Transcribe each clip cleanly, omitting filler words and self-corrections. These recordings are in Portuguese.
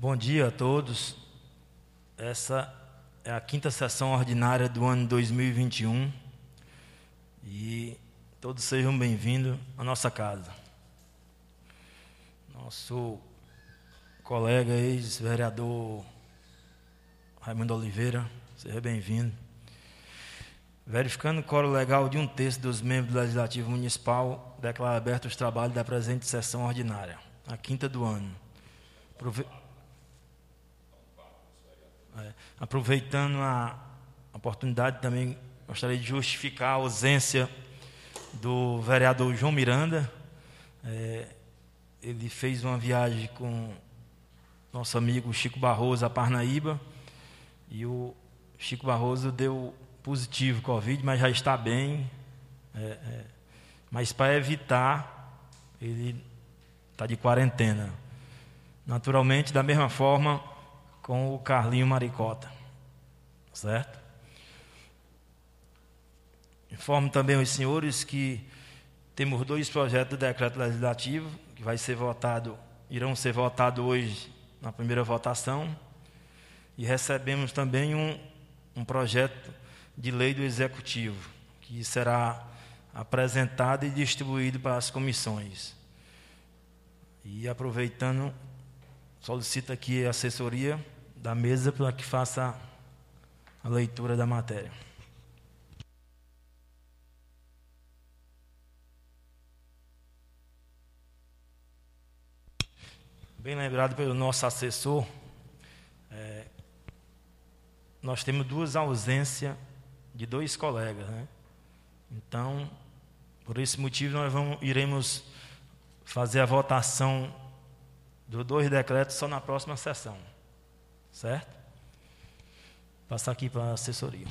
Bom dia a todos. Essa é a 5ª sessão ordinária do ano 2021 e todos sejam bem-vindos à nossa casa. Nosso colega ex-vereador Raimundo Oliveira, seja bem-vindo. Verificando o quórum legal de 1/3 dos membros do Legislativo Municipal, declaro aberto os trabalhos da presente sessão ordinária, a 5ª do ano. Aproveitando a oportunidade, também gostaria de justificar a ausência do vereador João Miranda. Ele fez uma viagem com nosso amigo Chico Barroso a Parnaíba e o Chico Barroso deu positivo Covid, mas já está bem. Mas para evitar, ele está de quarentena. Naturalmente, da mesma forma com o Carlinho Maricota, certo? Informo também aos senhores que temos 2 projetos de decreto legislativo que irão ser votados hoje na primeira votação, e recebemos também um projeto de lei do Executivo que será apresentado e distribuído para as comissões. E aproveitando, solicito aqui a assessoria da mesa para que faça a leitura da matéria. Bem lembrado pelo nosso assessor, nós temos 2 ausências de 2 colegas, né? Então, por esse motivo, nós iremos fazer a votação dos 2 decretos só na próxima sessão, certo? Passar aqui para a assessoria.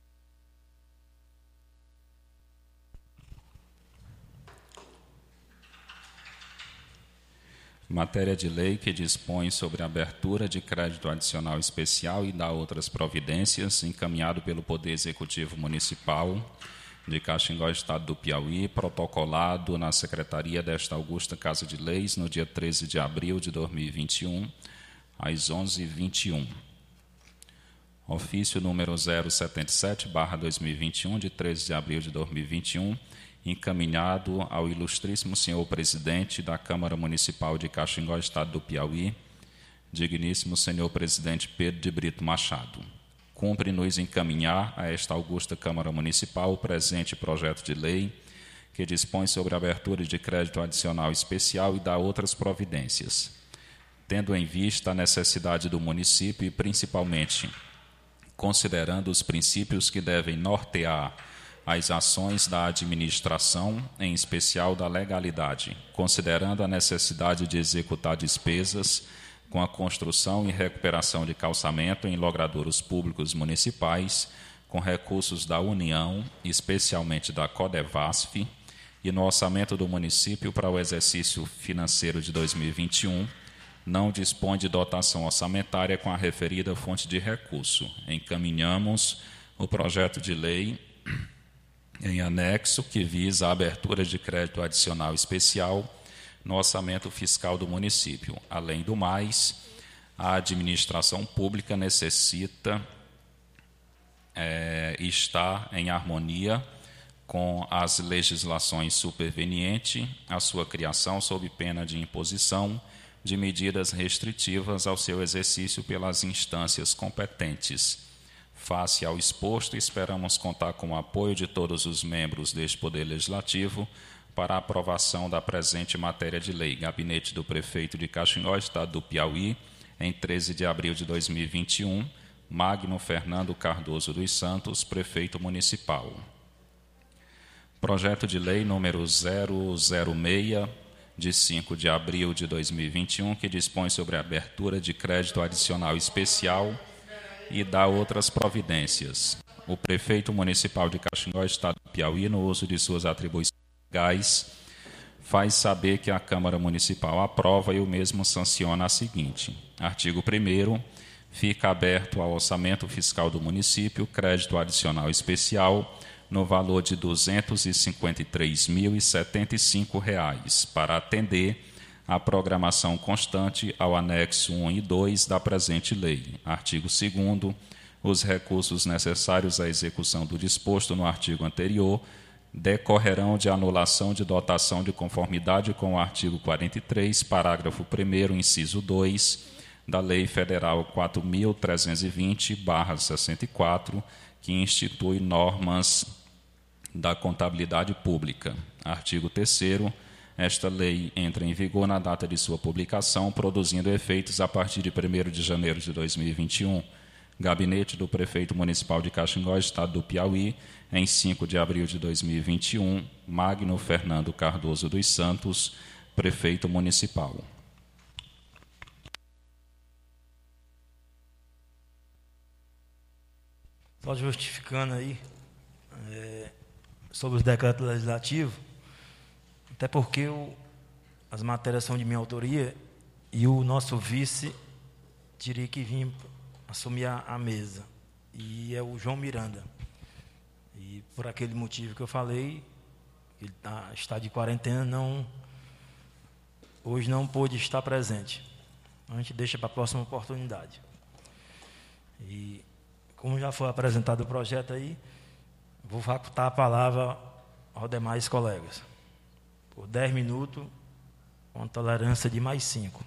Matéria de lei que dispõe sobre a abertura de crédito adicional especial e dá outras providências, encaminhado pelo Poder Executivo Municipal de Caxingó, Estado do Piauí, protocolado na Secretaria desta Augusta Casa de Leis no dia 13 de abril de 2021, às 11h21. Ofício número 077/2021, de 13 de abril de 2021, encaminhado ao ilustríssimo senhor presidente da Câmara Municipal de Caxingó, Estado do Piauí, digníssimo senhor presidente Pedro de Brito Machado. Cumpre-nos encaminhar a esta augusta Câmara Municipal o presente projeto de lei que dispõe sobre a abertura de crédito adicional especial e dá outras providências, tendo em vista a necessidade do município e, principalmente, considerando os princípios que devem nortear as ações da administração, em especial da legalidade, considerando a necessidade de executar despesas com a construção e recuperação de calçamento em logradouros públicos municipais, com recursos da União, especialmente da Codevasf, e no orçamento do município para o exercício financeiro de 2021, não dispõe de dotação orçamentária com a referida fonte de recurso. Encaminhamos o projeto de lei em anexo que visa a abertura de crédito adicional especial no orçamento fiscal do município. Além do mais, a administração pública necessita estar em harmonia com as legislações supervenientes, a sua criação sob pena de imposição de medidas restritivas ao seu exercício pelas instâncias competentes. Face ao exposto, esperamos contar com o apoio de todos os membros deste Poder Legislativo para a aprovação da presente matéria de lei. Gabinete do Prefeito de Caxingó, Estado do Piauí, em 13 de abril de 2021, Magno Fernando Cardoso dos Santos, Prefeito Municipal. Projeto de Lei número 006, de 5 de abril de 2021, que dispõe sobre a abertura de crédito adicional especial e dá outras providências. O Prefeito Municipal de Caxingó, Estado do Piauí, no uso de suas atribuições legais, faz saber que a Câmara Municipal aprova e o mesmo sanciona a seguinte. Artigo 1º. Fica aberto ao orçamento fiscal do município crédito adicional especial no valor de R$ 253.075 para atender a programação constante ao anexo 1 e 2 da presente lei. Artigo 2º. Os recursos necessários à execução do disposto no artigo anterior decorrerão de anulação de dotação de conformidade com o artigo 43, parágrafo 1º, inciso 2, da Lei Federal 4.320/64, que institui normas da contabilidade pública. Artigo 3º. Esta lei entra em vigor na data de sua publicação, produzindo efeitos a partir de 1º de janeiro de 2021. Gabinete do Prefeito Municipal de Caxingó, Estado do Piauí, em 5 de abril de 2021, Magno Fernando Cardoso dos Santos, Prefeito Municipal. Só justificando aí, sobre os decretos legislativos, até porque as matérias são de minha autoria e o nosso vice teria que vir assumir a mesa, e é o João Miranda. E por aquele motivo que eu falei, ele está de quarentena, hoje não pôde estar presente. A gente deixa para a próxima oportunidade. E como já foi apresentado o projeto aí, vou facultar a palavra aos demais colegas. Por 10 minutos, com tolerância de mais 5.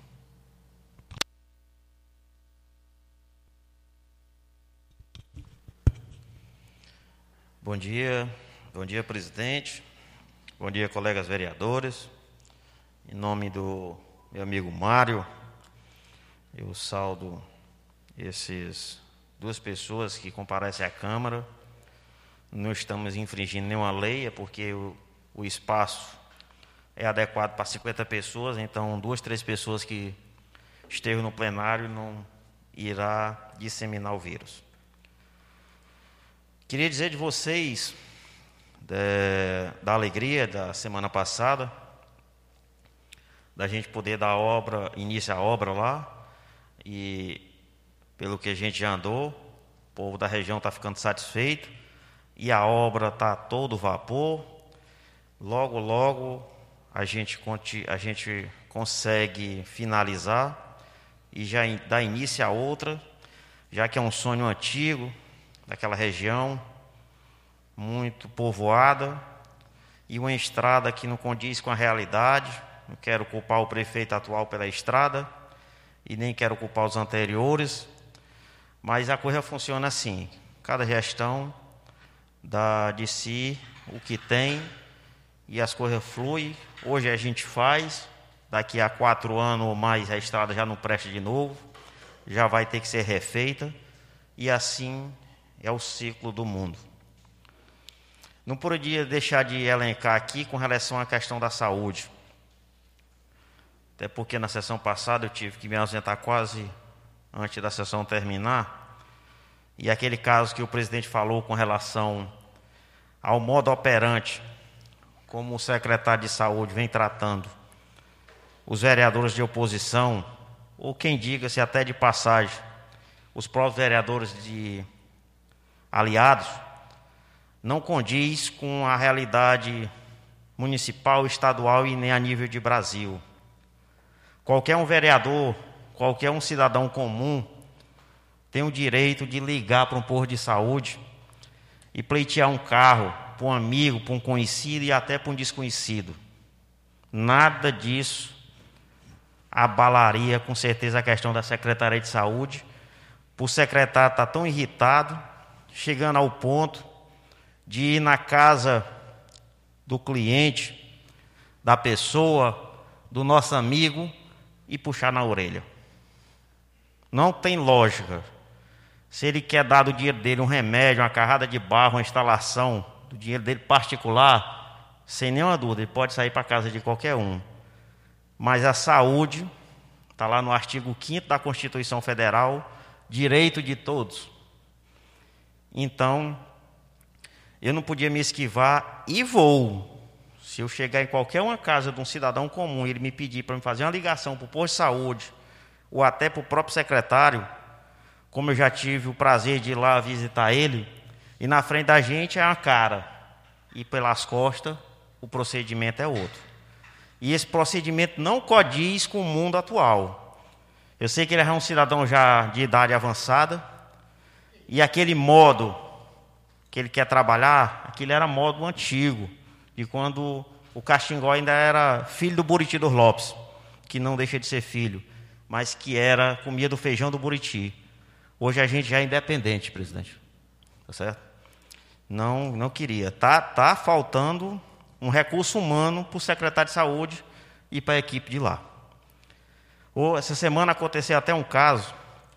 Bom dia, presidente. Bom dia, colegas vereadores. Em nome do meu amigo Mário, eu saúdo essas duas pessoas que comparecem à Câmara. Não estamos infringindo nenhuma lei, é porque o espaço é adequado para 50 pessoas, então 2, 3 pessoas que estejam no plenário não irá disseminar o vírus. Queria dizer de vocês da alegria da semana passada, da gente poder dar início à obra lá, e pelo que a gente já andou, o povo da região está ficando satisfeito, e a obra está a todo vapor. Logo, logo a gente consegue finalizar e já dar início a outra, já que é um sonho antigo daquela região, muito povoada, e uma estrada que não condiz com a realidade. Não quero culpar o prefeito atual pela estrada, e nem quero culpar os anteriores, mas a coisa funciona assim: cada gestão dá de si o que tem, e as coisas fluem. Hoje a gente faz, daqui a 4 anos ou mais a estrada já não presta de novo, já vai ter que ser refeita, e assim é o ciclo do mundo. Não podia deixar de elencar aqui com relação à questão da saúde, até porque na sessão passada eu tive que me ausentar quase antes da sessão terminar, e aquele caso que o presidente falou com relação ao modo operante, como o secretário de saúde vem tratando os vereadores de oposição, ou quem diga-se até de passagem, os próprios vereadores de aliados, não condiz com a realidade municipal, estadual e nem a nível de Brasil. Qualquer um vereador, qualquer um cidadão comum tem o direito de ligar para um posto de saúde e pleitear um carro para um amigo, para um conhecido e até para um desconhecido. Nada disso abalaria com certeza a questão da Secretaria de Saúde. O secretário está tão irritado, chegando ao ponto de ir na casa do cliente, da pessoa, do nosso amigo, e puxar na orelha. Não tem lógica. Se ele quer dar do dinheiro dele um remédio, uma carrada de barro, uma instalação, do dinheiro dele particular, sem nenhuma dúvida, ele pode sair para a casa de qualquer um. Mas a saúde, está lá no artigo 5º da Constituição Federal, direito de todos. Então, eu não podia me esquivar e vou. Se eu chegar em qualquer uma casa de um cidadão comum e ele me pedir para me fazer uma ligação para o posto de saúde, ou até para o próprio secretário, como eu já tive o prazer de ir lá visitar ele, e na frente da gente é uma cara, e pelas costas o procedimento é outro. E esse procedimento não condiz com o mundo atual. Eu sei que ele é um cidadão já de idade avançada, e aquele modo que ele quer trabalhar, aquele era modo antigo, de quando o Caxingó ainda era filho do Buriti dos Lopes, que não deixa de ser filho, mas que comia do feijão do Buriti. Hoje a gente já é independente, presidente. Tá certo? Não queria. Tá faltando um recurso humano para o secretário de saúde e para a equipe de lá. Essa semana aconteceu até um caso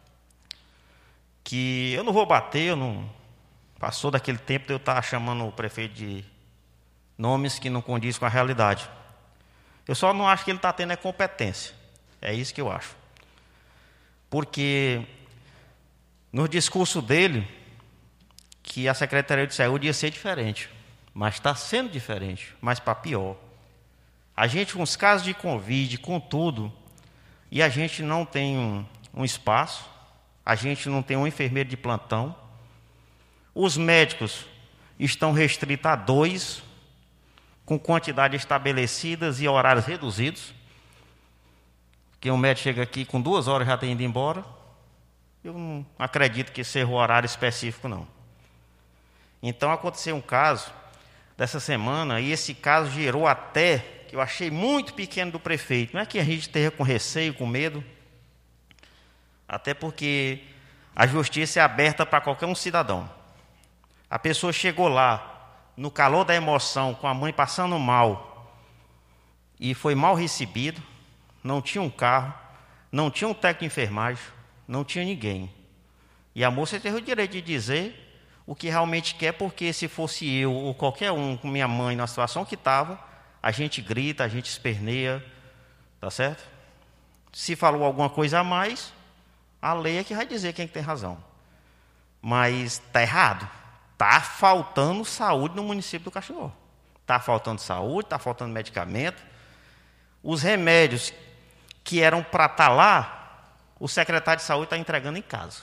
que eu não vou bater, passou daquele tempo de eu estar chamando o prefeito de nomes que não condiz com a realidade. Eu só não acho que ele está tendo competência. É isso que eu acho. Porque no discurso dele, que a Secretaria de Saúde ia ser diferente, mas está sendo diferente, mas para pior. A gente, com os casos de Covid, com tudo, e a gente não tem um espaço, a gente não tem um enfermeiro de plantão, os médicos estão restritos a 2, com quantidades estabelecidas e horários reduzidos, porque um médico chega aqui com 2 horas já tem ido embora. Eu não acredito que seja o horário específico, não. Então, aconteceu um caso dessa semana, e esse caso gerou até, que eu achei muito pequeno do prefeito, não é que a gente esteja com receio, com medo, até porque a justiça é aberta para qualquer um cidadão. A pessoa chegou lá, no calor da emoção, com a mãe passando mal, e foi mal recebido, não tinha um carro, não tinha um técnico de enfermagem, não tinha ninguém. E a moça teve o direito de dizer o que realmente quer, porque se fosse eu ou qualquer um com minha mãe na situação que estava, a gente grita, a gente esperneia, tá certo? Se falou alguma coisa a mais, a lei é que vai dizer quem tem razão. Mas está errado. Está faltando saúde no município do Caxingó. Está faltando saúde, está faltando medicamento. Os remédios que eram para estar lá, o secretário de saúde está entregando em casa.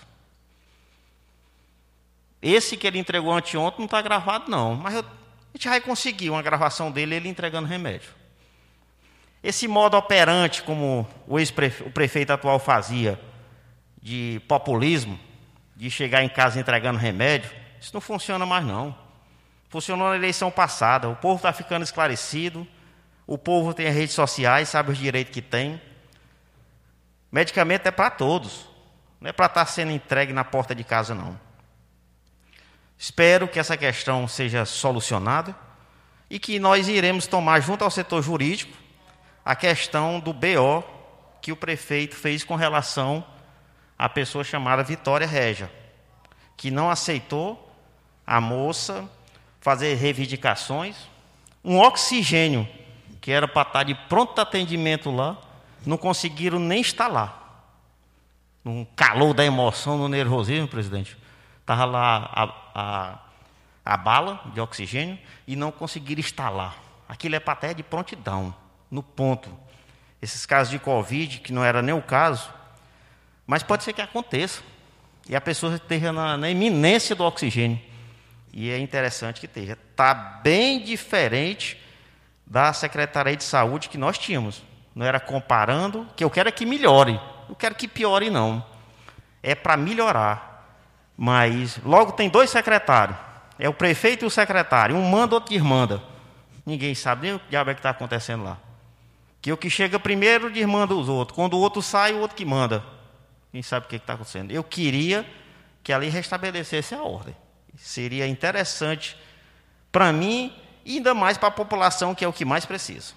Esse que ele entregou anteontem não está gravado, não. Mas a gente vai conseguir uma gravação dele, ele entregando remédio. Esse modo operante, como o prefeito atual fazia, de populismo, de chegar em casa entregando remédio, isso não funciona mais, não. Funcionou na eleição passada. O povo está ficando esclarecido, o povo tem as redes sociais, sabe os direitos que tem. Medicamento é para todos, não é para estar sendo entregue na porta de casa, não. Espero que essa questão seja solucionada e que nós iremos tomar, junto ao setor jurídico, a questão do BO que o prefeito fez com relação à pessoa chamada Vitória Régia, que não aceitou a moça fazer reivindicações, um oxigênio, que era para estar de pronto atendimento lá, não conseguiram nem instalar. No calor da emoção, no nervosismo, presidente, estava lá a bala de oxigênio e não conseguiram instalar. Aquilo é para até de prontidão, no ponto. Esses casos de Covid, que não era nem o caso, mas pode ser que aconteça. E a pessoa esteja na iminência do oxigênio. E é interessante que esteja. Está bem diferente da Secretaria de Saúde que nós tínhamos. Não era comparando, que eu quero é que melhore. Não quero que piore, não. É para melhorar. Mas logo tem 2 secretários. É o prefeito e o secretário. Um manda, outro desmanda. Ninguém sabe nem o que diabo é que está acontecendo lá. Que o que chega primeiro desmanda os outros. Quando o outro sai, o outro que manda. Quem sabe o que está acontecendo. Eu queria que ali restabelecesse a ordem. Seria interessante para mim e ainda mais para a população, que é o que mais precisa.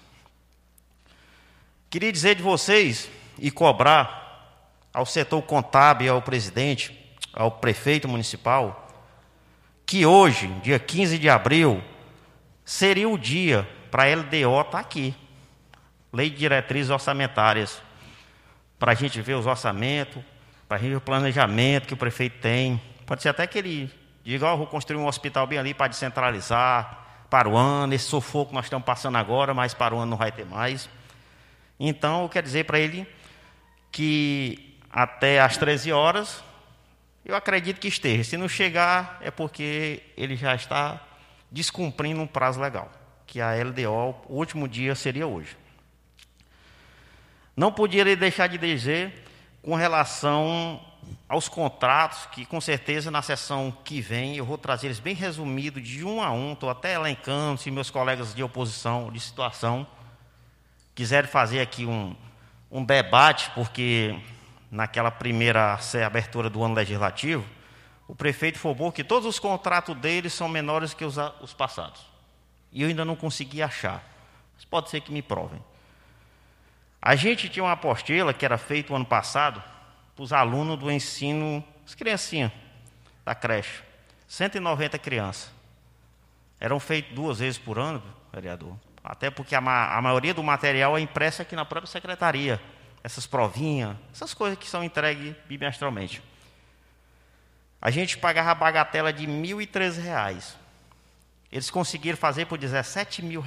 Queria dizer de vocês e cobrar ao setor contábil, ao presidente, ao prefeito municipal, que hoje, dia 15 de abril, seria o dia para a LDO estar aqui. Lei de Diretrizes Orçamentárias. Para a gente ver os orçamentos, para a gente ver o planejamento que o prefeito tem. Pode ser até que ele diga, vou construir um hospital bem ali para descentralizar, para o ano, esse sufoco que nós estamos passando agora, mas para o ano não vai ter mais. Então, eu quero dizer para ele que até às 13 horas, eu acredito que esteja. Se não chegar, é porque ele já está descumprindo um prazo legal, que a LDO, o último dia seria hoje. Não poderia deixar de dizer com relação aos contratos, que com certeza na sessão que vem eu vou trazer eles bem resumidos, de um a um, estou até elencando, se meus colegas de oposição, de situação, quiserem fazer aqui um debate, porque naquela primeira abertura do ano legislativo, o prefeito informou que todos os contratos deles são menores que os passados. E eu ainda não consegui achar, mas pode ser que me provem. A gente tinha uma apostila que era feita o ano passado para os alunos do ensino, as criancinhas da creche, 190 crianças. Eram feitas 2 vezes por ano, vereador, até porque a maioria do material é impresso aqui na própria secretaria, essas provinhas, essas coisas que são entregues bimestralmente. A gente pagava a bagatela de R$ 1.013. Eles conseguiram fazer por R$ 17 mil.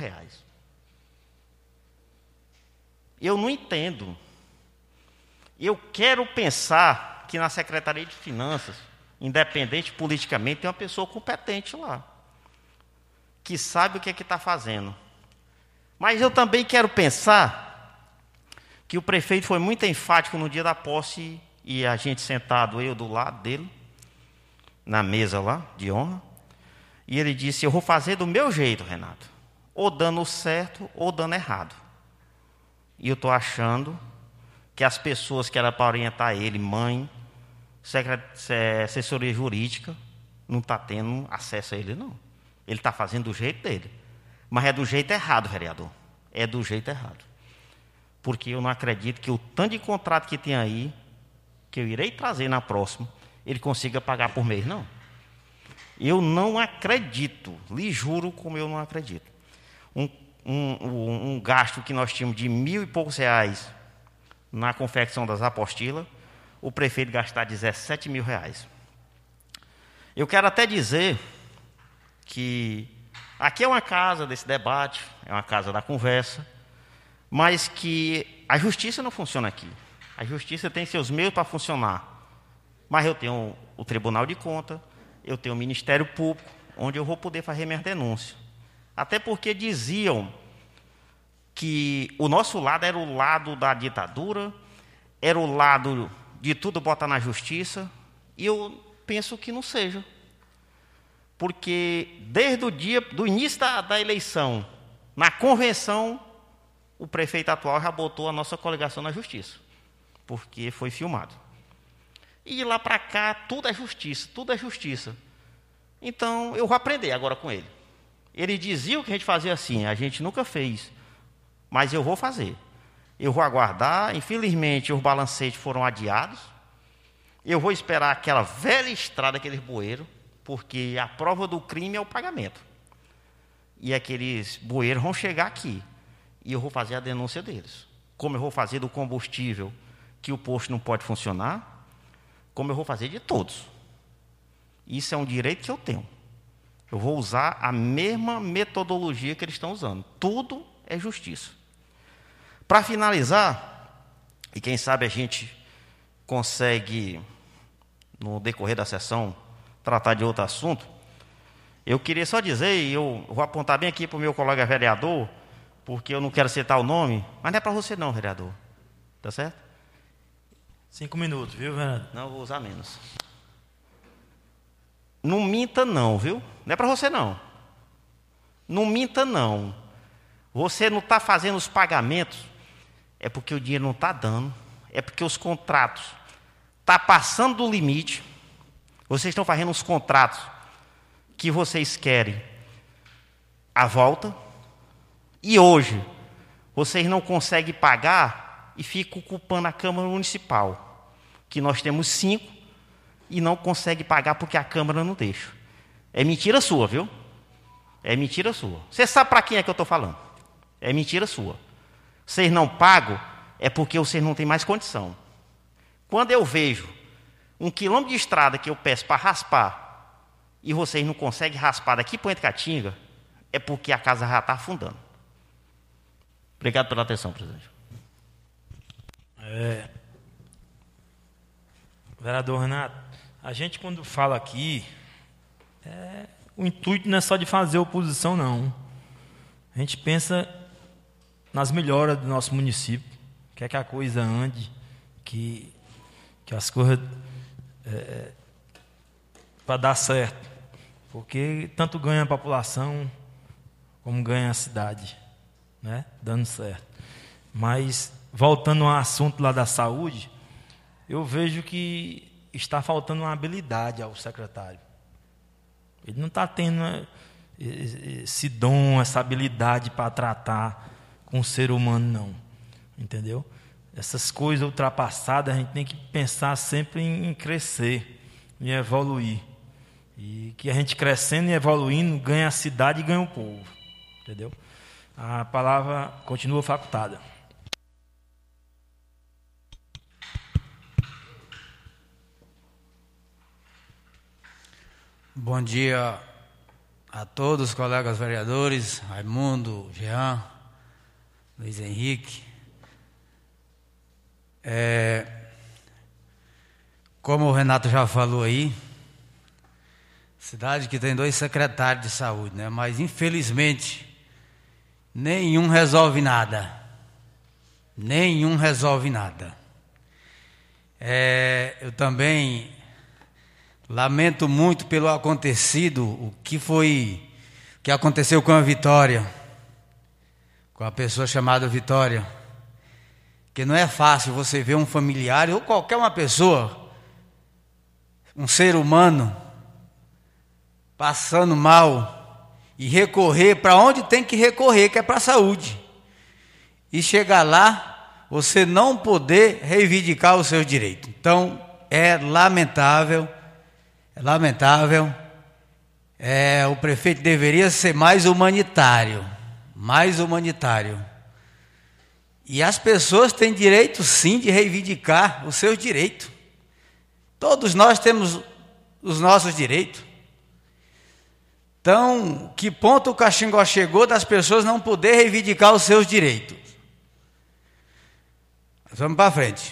Eu não entendo. Eu quero pensar que na Secretaria de Finanças, independente politicamente, tem uma pessoa competente lá, que sabe o que é que está fazendo. Mas eu também quero pensar que o prefeito foi muito enfático no dia da posse, e a gente sentado, eu do lado dele, na mesa lá, de honra, e ele disse: eu vou fazer do meu jeito, Renato, ou dando certo ou dando errado. E eu estou achando que as pessoas que eram para orientar ele, mãe, assessoria jurídica, não está tendo acesso a ele, não. Ele está fazendo do jeito dele. Mas é do jeito errado, vereador. É do jeito errado. Porque eu não acredito que o tanto de contrato que tem aí, que eu irei trazer na próxima, ele consiga pagar por mês, não. Eu não acredito, lhe juro como eu não acredito. Um gasto que nós tínhamos de R$ 1.000 e poucos na confecção das apostilas, o prefeito gastar R$ 17 mil. Eu quero até dizer que aqui é uma casa desse debate, é uma casa da conversa, mas que a justiça não funciona aqui. A justiça tem seus meios para funcionar. Mas eu tenho o Tribunal de Contas, eu tenho o Ministério Público, onde eu vou poder fazer minhas denúncias. Até porque diziam que o nosso lado era o lado da ditadura, era o lado de tudo botar na justiça, e eu penso que não seja. Porque desde o dia do início da eleição, na convenção, o prefeito atual já botou a nossa coligação na justiça, porque foi filmado. E de lá para cá, tudo é justiça, tudo é justiça. Então, eu vou aprender agora com ele. Ele dizia que a gente fazia assim, a gente nunca fez, mas eu vou fazer. Eu vou aguardar, infelizmente os balancetes foram adiados, eu vou esperar aquela velha estrada, aqueles bueiros, porque a prova do crime é o pagamento. E aqueles bueiros vão chegar aqui, e eu vou fazer a denúncia deles. Como eu vou fazer do combustível, que o posto não pode funcionar, como eu vou fazer de todos. Isso é um direito que eu tenho. Eu vou usar a mesma metodologia que eles estão usando. Tudo é justiça. Para finalizar, e quem sabe a gente consegue, no decorrer da sessão, tratar de outro assunto, eu queria só dizer, e eu vou apontar bem aqui para o meu colega vereador, porque eu não quero citar o nome, mas não é para você não, vereador. Tá certo? 5 minutos, viu, vereador? Não, eu vou usar menos. Não minta não, viu? Não é para você não. Não minta não. Você não está fazendo os pagamentos, é porque o dinheiro não está dando, é porque os contratos estão passando do limite. Vocês estão fazendo os contratos que vocês querem à volta, e hoje vocês não conseguem pagar e ficam culpando a Câmara Municipal, que nós temos 5, e não consegue pagar porque a Câmara não deixa. É mentira sua, viu? É mentira sua. Você sabe para quem é que eu estou falando? É mentira sua. Vocês não pagam, é porque vocês não têm mais condição. Quando eu vejo 1 quilômetro de estrada que eu peço para raspar, e vocês não conseguem raspar daqui para Caatinga, é porque a casa já está afundando. Obrigado pela atenção, presidente. Vereador Renato, a gente quando fala aqui, o intuito não é só de fazer oposição, não. A gente pensa nas melhoras do nosso município, quer que a coisa ande, que as coisas para dar certo, porque tanto ganha a população como ganha a cidade, né? Dando certo. Mas voltando ao assunto lá da saúde, eu vejo que está faltando uma habilidade ao secretário. Ele não está tendo esse dom, essa habilidade para tratar com o ser humano, não. Entendeu? Essas coisas ultrapassadas, a gente tem que pensar sempre em crescer, em evoluir. E que a gente crescendo e evoluindo, ganha a cidade e ganha o povo. Entendeu? A palavra continua facultada. Bom dia a todos os colegas vereadores, Raimundo, Jean, Luiz Henrique. Como o Renato já falou aí, cidade que tem 2 secretários de saúde, né? Mas infelizmente nenhum resolve nada. Nenhum resolve nada. Eu também lamento muito pelo acontecido, o que aconteceu com a Vitória, com a pessoa chamada Vitória, que não é fácil você ver um familiar ou qualquer uma pessoa, um ser humano, passando mal e recorrer para onde tem que recorrer, que é para a saúde, e chegar lá, você não poder reivindicar os seus direitos. Então, é lamentável. O prefeito deveria ser mais humanitário. E as pessoas têm direito, sim, de reivindicar os seus direitos. Todos nós temos os nossos direitos. Então, que ponto o Caxingó chegou das pessoas não poder reivindicar os seus direitos? Vamos para frente.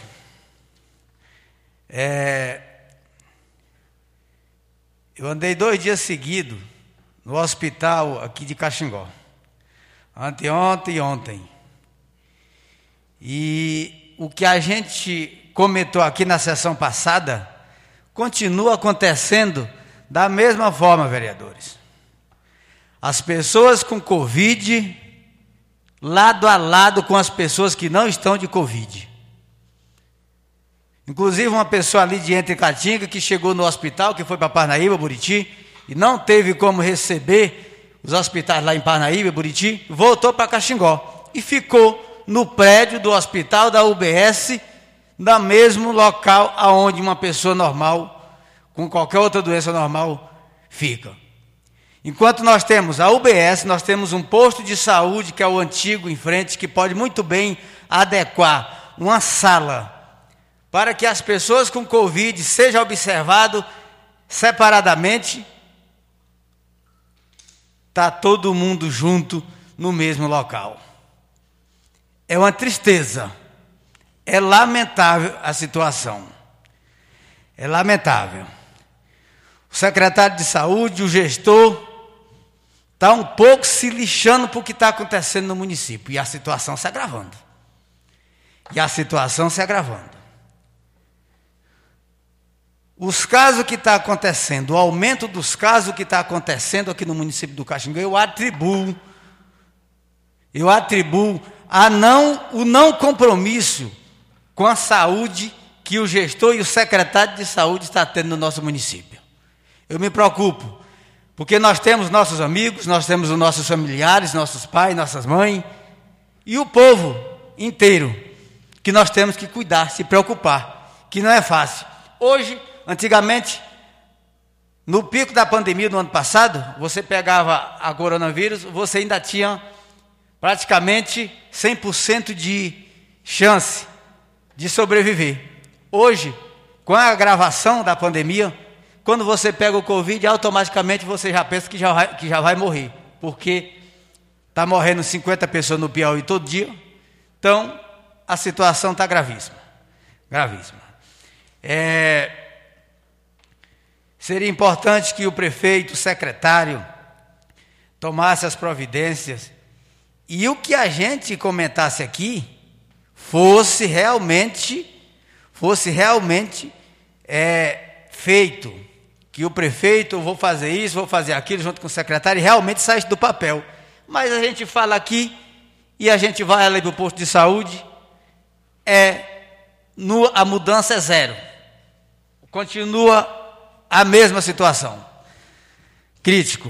Eu andei 2 dias seguidos no hospital aqui de Caxingó. Anteontem e ontem. E o que a gente comentou aqui na sessão passada continua acontecendo da mesma forma, vereadores. As pessoas com Covid, lado a lado com as pessoas que não estão de Covid. Inclusive uma pessoa ali de Entre Caatinga que chegou no hospital, que foi para Parnaíba, Buriti, e não teve como receber os hospitais lá em Parnaíba, Buriti, voltou para Caxingó e ficou no prédio do hospital da UBS, no mesmo local aonde uma pessoa normal, com qualquer outra doença normal, fica. Enquanto nós temos a UBS, nós temos um posto de saúde, que é o antigo em frente, que pode muito bem adequar uma sala para que as pessoas com Covid sejam observadas separadamente. Está todo mundo junto no mesmo local. É uma tristeza. É lamentável a situação. É lamentável. O secretário de saúde, o gestor, está um pouco se lixando para o que está acontecendo no município. E a situação se agravando. Os casos que está acontecendo, o aumento dos casos que está acontecendo aqui no município do Caxingó, eu atribuo o não compromisso com a saúde que o gestor e o secretário de saúde está tendo no nosso município. Eu me preocupo, porque nós temos nossos amigos, nós temos os nossos familiares, nossos pais, nossas mães, e o povo inteiro, que nós temos que cuidar, se preocupar, que não é fácil. Hoje, antigamente, no pico da pandemia do ano passado, você pegava a coronavírus, você ainda tinha praticamente 100% de chance de sobreviver. Hoje, com a agravação da pandemia, quando você pega o Covid, automaticamente você já pensa que já vai morrer, porque está morrendo 50 pessoas no Piauí todo dia. Então, a situação está gravíssima. Seria importante que o prefeito, o secretário, tomasse as providências, e o que a gente comentasse aqui fosse realmente feito, que o prefeito, vou fazer isso, vou fazer aquilo, junto com o secretário, e realmente saísse do papel. Mas a gente fala aqui, e a gente vai ali para o posto de saúde, a mudança é zero. Continua a mesma situação. Crítico.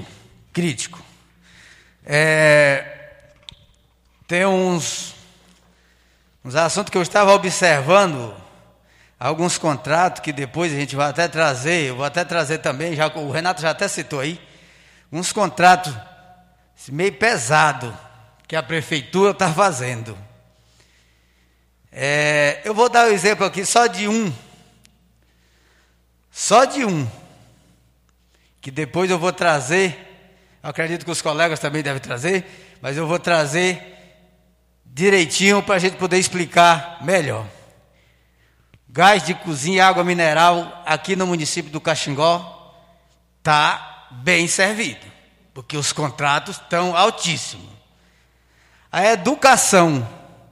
Tem uns assuntos que eu estava observando, alguns contratos que depois a gente vai até trazer, eu vou até trazer também, o Renato já até citou aí, uns contratos meio pesados que a prefeitura está fazendo. Eu vou dar o exemplo aqui só de um, que depois eu vou trazer, eu acredito que os colegas também devem trazer, mas eu vou trazer direitinho para a gente poder explicar melhor. Gás de cozinha e água mineral aqui no município do Caxingó está bem servido, porque os contratos estão altíssimos. A educação,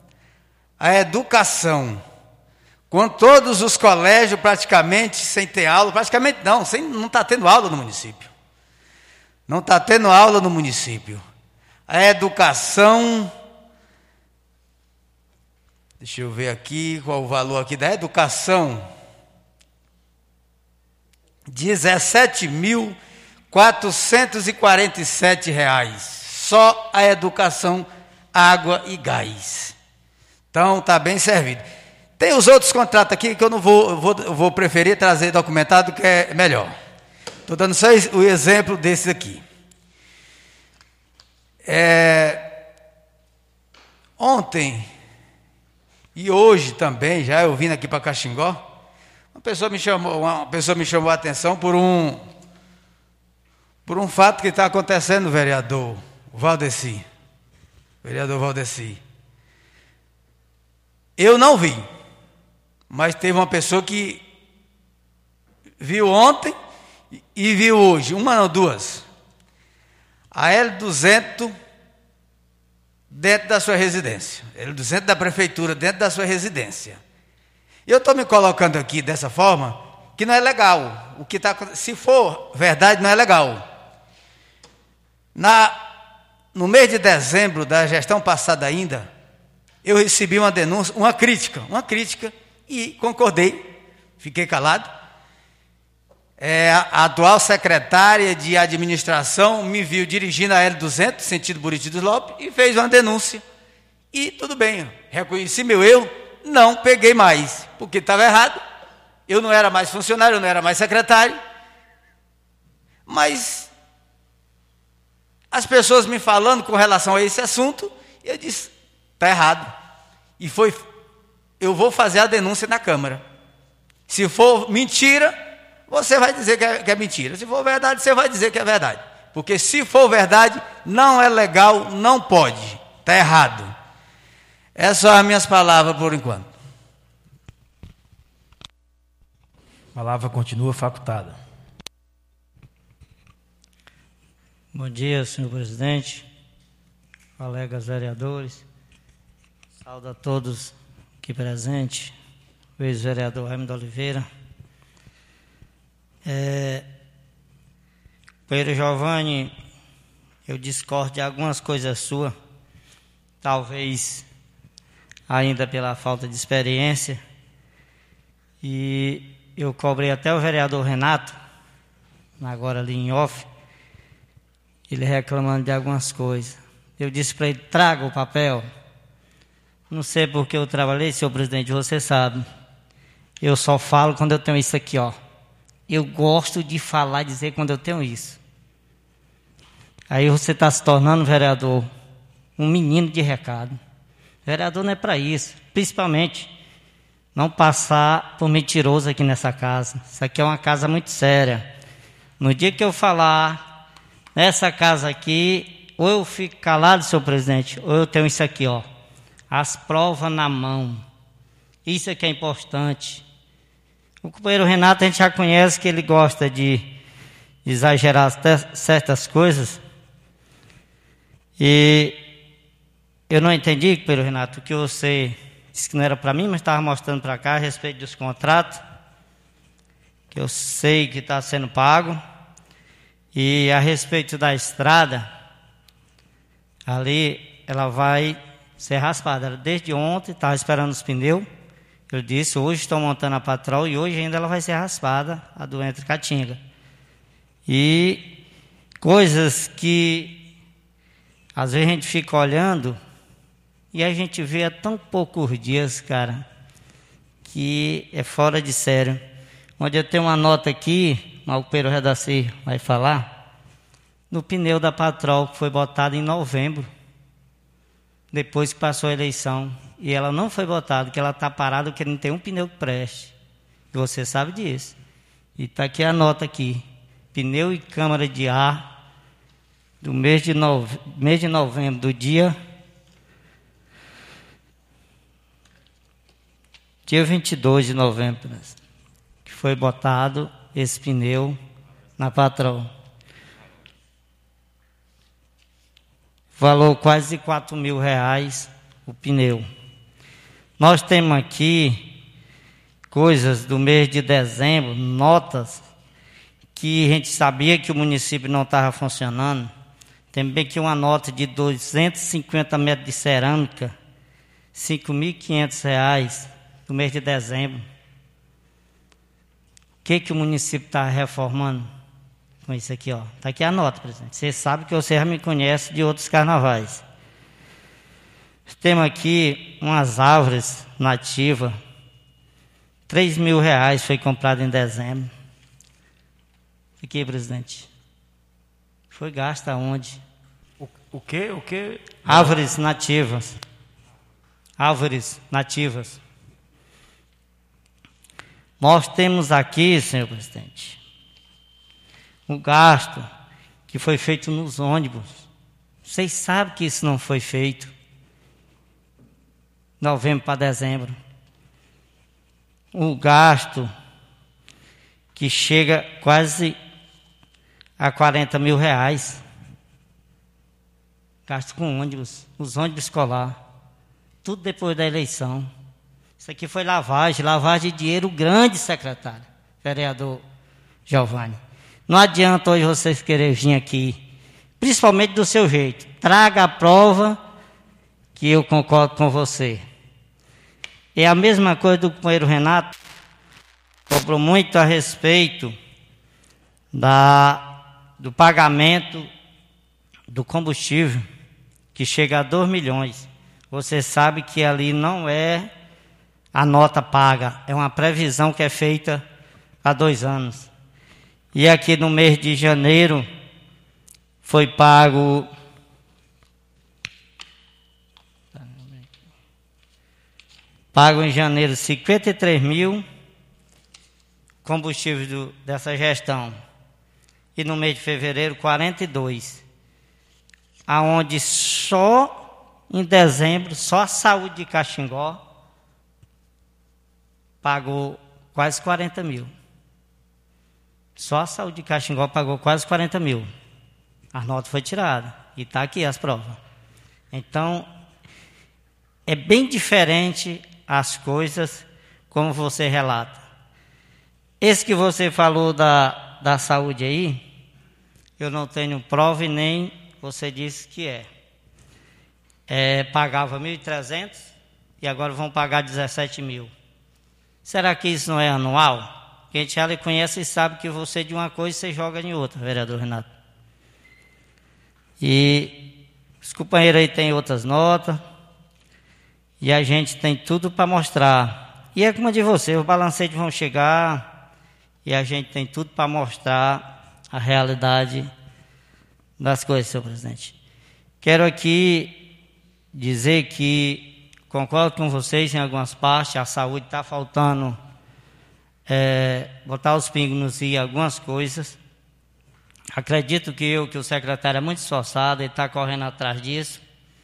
com todos os colégios praticamente sem ter aula, praticamente não está tendo aula no município. Não está tendo aula no município. A educação, deixa eu ver aqui qual o valor aqui da educação, R$ 17.447, só a educação, água e gás. Então está bem servido. Tem os outros contratos aqui que eu não vou preferir trazer documentado, que é melhor. Estou dando só o exemplo desses aqui. Ontem e hoje também, já eu vim aqui para Caxingó, uma pessoa me chamou a atenção por um fato que está acontecendo, vereador Valdeci. Eu não vi, mas teve uma pessoa que viu ontem e viu hoje, uma ou duas. A L200 dentro da sua residência. L200 da prefeitura dentro da sua residência. E eu estou me colocando aqui dessa forma, que não é legal. Se for verdade, não é legal. No mês de dezembro da gestão passada ainda, eu recebi uma denúncia, uma crítica, e concordei, fiquei calado. A atual secretária de administração me viu dirigindo a L200, sentido Buriti dos Lopes, e fez uma denúncia. E tudo bem, reconheci meu erro, não peguei mais, porque estava errado. Eu não era mais funcionário, eu não era mais secretário. Mas as pessoas me falando com relação a esse assunto, eu disse, está errado. E eu vou fazer a denúncia na Câmara. Se for mentira, você vai dizer que é mentira. Se for verdade, você vai dizer que é verdade. Porque se for verdade, não é legal, não pode. Está errado. Essas são as minhas palavras por enquanto. A palavra continua facultada. Bom dia, senhor presidente, colegas vereadores. Saúdo a todos aqui presentes. O ex-vereador Raimundo Oliveira. Companheiro Giovanni, eu discordo de algumas coisas suas, talvez ainda pela falta de experiência, e eu cobrei até o vereador Renato, agora ali em off, ele reclamando de algumas coisas. Eu disse para ele, traga o papel. Não sei porque eu trabalhei, senhor presidente, você sabe. Eu só falo quando eu tenho isso aqui, ó. Eu gosto de falar e dizer quando eu tenho isso. Aí você está se tornando, vereador, um menino de recado. Vereador não é para isso. Principalmente, não passar por mentiroso aqui nessa casa. Isso aqui é uma casa muito séria. No dia que eu falar nessa casa aqui, ou eu fico calado, senhor presidente, ou eu tenho isso aqui, ó. As provas na mão. Isso é que é importante. O companheiro Renato, a gente já conhece que ele gosta de exagerar certas coisas. E eu não entendi, companheiro Renato, o que você disse que não era para mim, mas estava mostrando para cá a respeito dos contratos, que eu sei que está sendo pago. E a respeito da estrada, ali ela vai ser raspada. Desde ontem estava esperando os pneus. Eu disse, hoje estou montando a patrol e hoje ainda ela vai ser raspada, a do Entre Caatinga. E coisas que às vezes a gente fica olhando e a gente vê há tão poucos dias, cara, que é fora de sério. Onde eu tenho uma nota aqui, o Pedro Redaci vai falar, no pneu da patrol que foi botada em novembro, depois que passou a eleição. E ela não foi botada, porque ela está parada porque não tem um pneu que preste. E você sabe disso. E está aqui a nota aqui. Pneu e câmara de ar do mês de novembro, do dia 22 de novembro, que foi botado esse pneu na patrol. Valor quase R$4.000 o pneu. Nós temos aqui coisas do mês de dezembro, notas que a gente sabia que o município não estava funcionando. Também aqui uma nota de 250 metros de cerâmica, R$5.500 do mês de dezembro. O que o município está reformando com isso aqui? Está aqui a nota, presidente. Você sabe que você já me conhece de outros carnavais. Temos aqui umas árvores nativas. R$3.000 foi comprado em dezembro. Aqui, presidente. Foi gasto aonde? O quê? O quê? Árvores nativas. Árvores nativas. Nós temos aqui, senhor presidente, o gasto que foi feito nos ônibus. Vocês sabem que isso não foi feito. Novembro para dezembro. O gasto que chega quase a R$40.000. Gasto com ônibus, os ônibus escolar. Tudo depois da eleição. Isso aqui foi lavagem de dinheiro grande, secretário, vereador Giovanni. Não adianta hoje vocês quererem vir aqui, principalmente do seu jeito. Traga a prova que eu concordo com você. É a mesma coisa do companheiro Renato, cobrou muito a respeito do pagamento do combustível, que chega a 2 milhões. Você sabe que ali não é a nota paga, é uma previsão que é feita há 2 anos. E aqui no mês de janeiro foi pago em janeiro 53 mil combustível dessa gestão. E no mês de fevereiro 42. Aonde só em dezembro, só a saúde de Caxingó pagou quase 40 mil. Só a saúde de Caxingó pagou quase 40 mil. A nota foi tirada. E está aqui as provas. Então, é bem diferente as coisas como você relata. Esse que você falou da saúde aí, eu não tenho prova e nem você disse que pagava 1.300 e agora vão pagar 17 mil. Será que isso não é anual? Quem a gente já lhe conhece e sabe que você de uma coisa você joga em outra, vereador Renato. E os companheiros aí têm outras notas e a gente tem tudo para mostrar. E é como eu disse você, os balancetes vão chegar e a gente tem tudo para mostrar a realidade das coisas, senhor presidente. Quero aqui dizer que concordo com vocês em algumas partes, a saúde está faltando botar os pingos nos i algumas coisas. Acredito que o secretário é muito esforçado e está correndo atrás disso.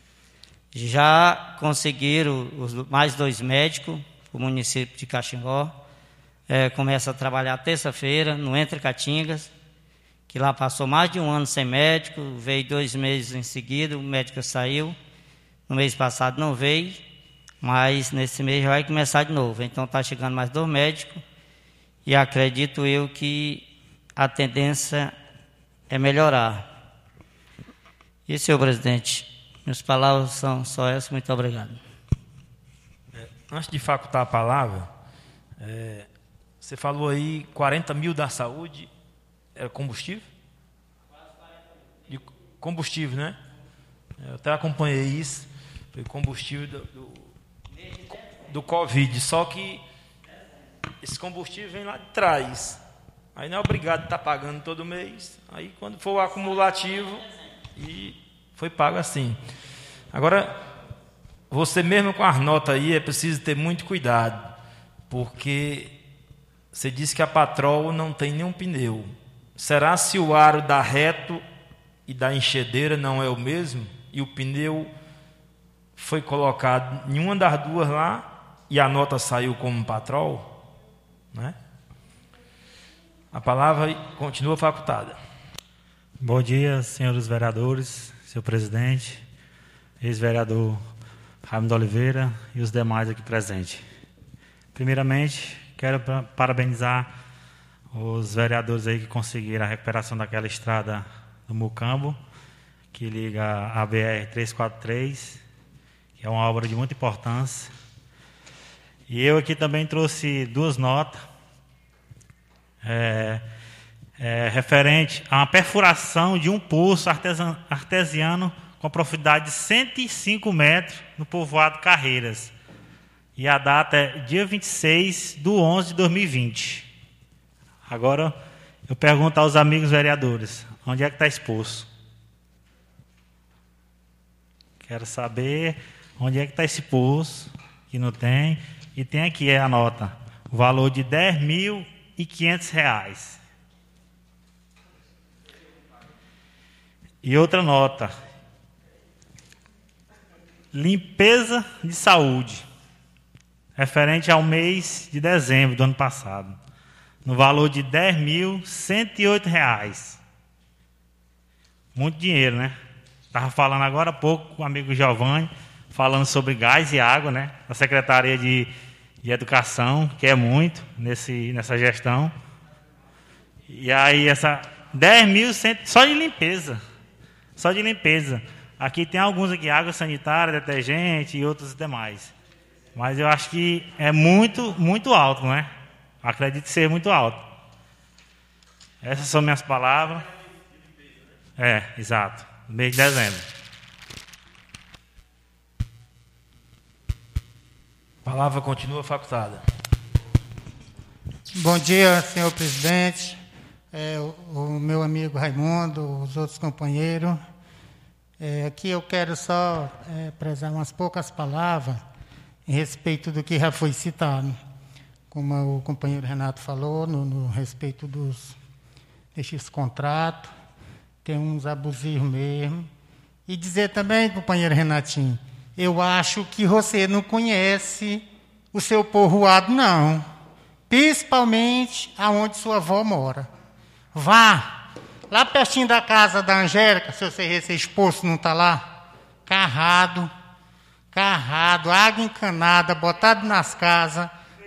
Já conseguiram mais 2 médicos, o município de Caxingó. Começa a trabalhar terça-feira no Entre Caatingas, que lá passou mais de 1 ano sem médico, veio 2 meses em seguida, o médico saiu. No mês passado não veio. mas nesse mês vai começar de novo. Então está chegando mais 2 médicos e acredito eu que a tendência é melhorar. E, senhor presidente, minhas palavras são só essas. Muito obrigado. Antes de facultar a palavra, você falou aí 40 mil da saúde, era combustível? De combustível, né? Eu até acompanhei isso, foi combustível do Covid, só que esse combustível vem lá de trás, aí não é obrigado a estar pagando todo mês, aí quando for o acumulativo, e foi pago assim. Agora, você mesmo com as notas aí, é preciso ter muito cuidado, porque você disse que a Patrol não tem nenhum pneu. Será se o aro da reto e da enchedeira não é o mesmo? E o pneu foi colocado em uma das duas lá e a nota saiu como Patrol? Né? A palavra continua facultada. Bom dia, senhores vereadores, senhor presidente, ex-vereador Raimundo Oliveira e os demais aqui presentes. Primeiramente, quero parabenizar os vereadores aí que conseguiram a recuperação daquela estrada do Mucambo, que liga a BR-343, que é uma obra de muita importância. E eu aqui também trouxe 2 notas referente a uma perfuração de um poço artesiano com profundidade de 105 metros no povoado Carreiras. E a data é dia 26/11/2020. Agora, eu pergunto aos amigos vereadores, onde é que está esse poço? Quero saber onde é que está esse poço, que não tem. E tem aqui a nota, o valor de R$10.500. E outra nota, limpeza de saúde, referente ao mês de dezembro do ano passado, no valor de R$10.108. Muito dinheiro, né? Estava falando agora há pouco com o amigo Giovanni, falando sobre gás e água, né? A Secretaria de Educação, que é muito nessa gestão. E aí, essa 10.100 só de limpeza. Só de limpeza. Aqui tem alguns aqui, água sanitária, detergente e outros demais. Mas eu acho que é muito, muito alto, não é? Acredito ser muito alto. Essas são minhas palavras. Exato. Mês de dezembro. A palavra continua facultada. Bom dia, senhor presidente, o meu amigo Raimundo, os outros companheiros. Aqui eu quero só prezar umas poucas palavras em respeito do que já foi citado. Como o companheiro Renato falou, no respeito desses contratos, tem uns abusivos mesmo. E dizer também, companheiro Renatinho, eu acho que você não conhece o seu povoado, não. Principalmente aonde sua avó mora. Vá lá pertinho da casa da Angélica, se você esse esposo não está lá, carrado, água encanada, botado nas casas.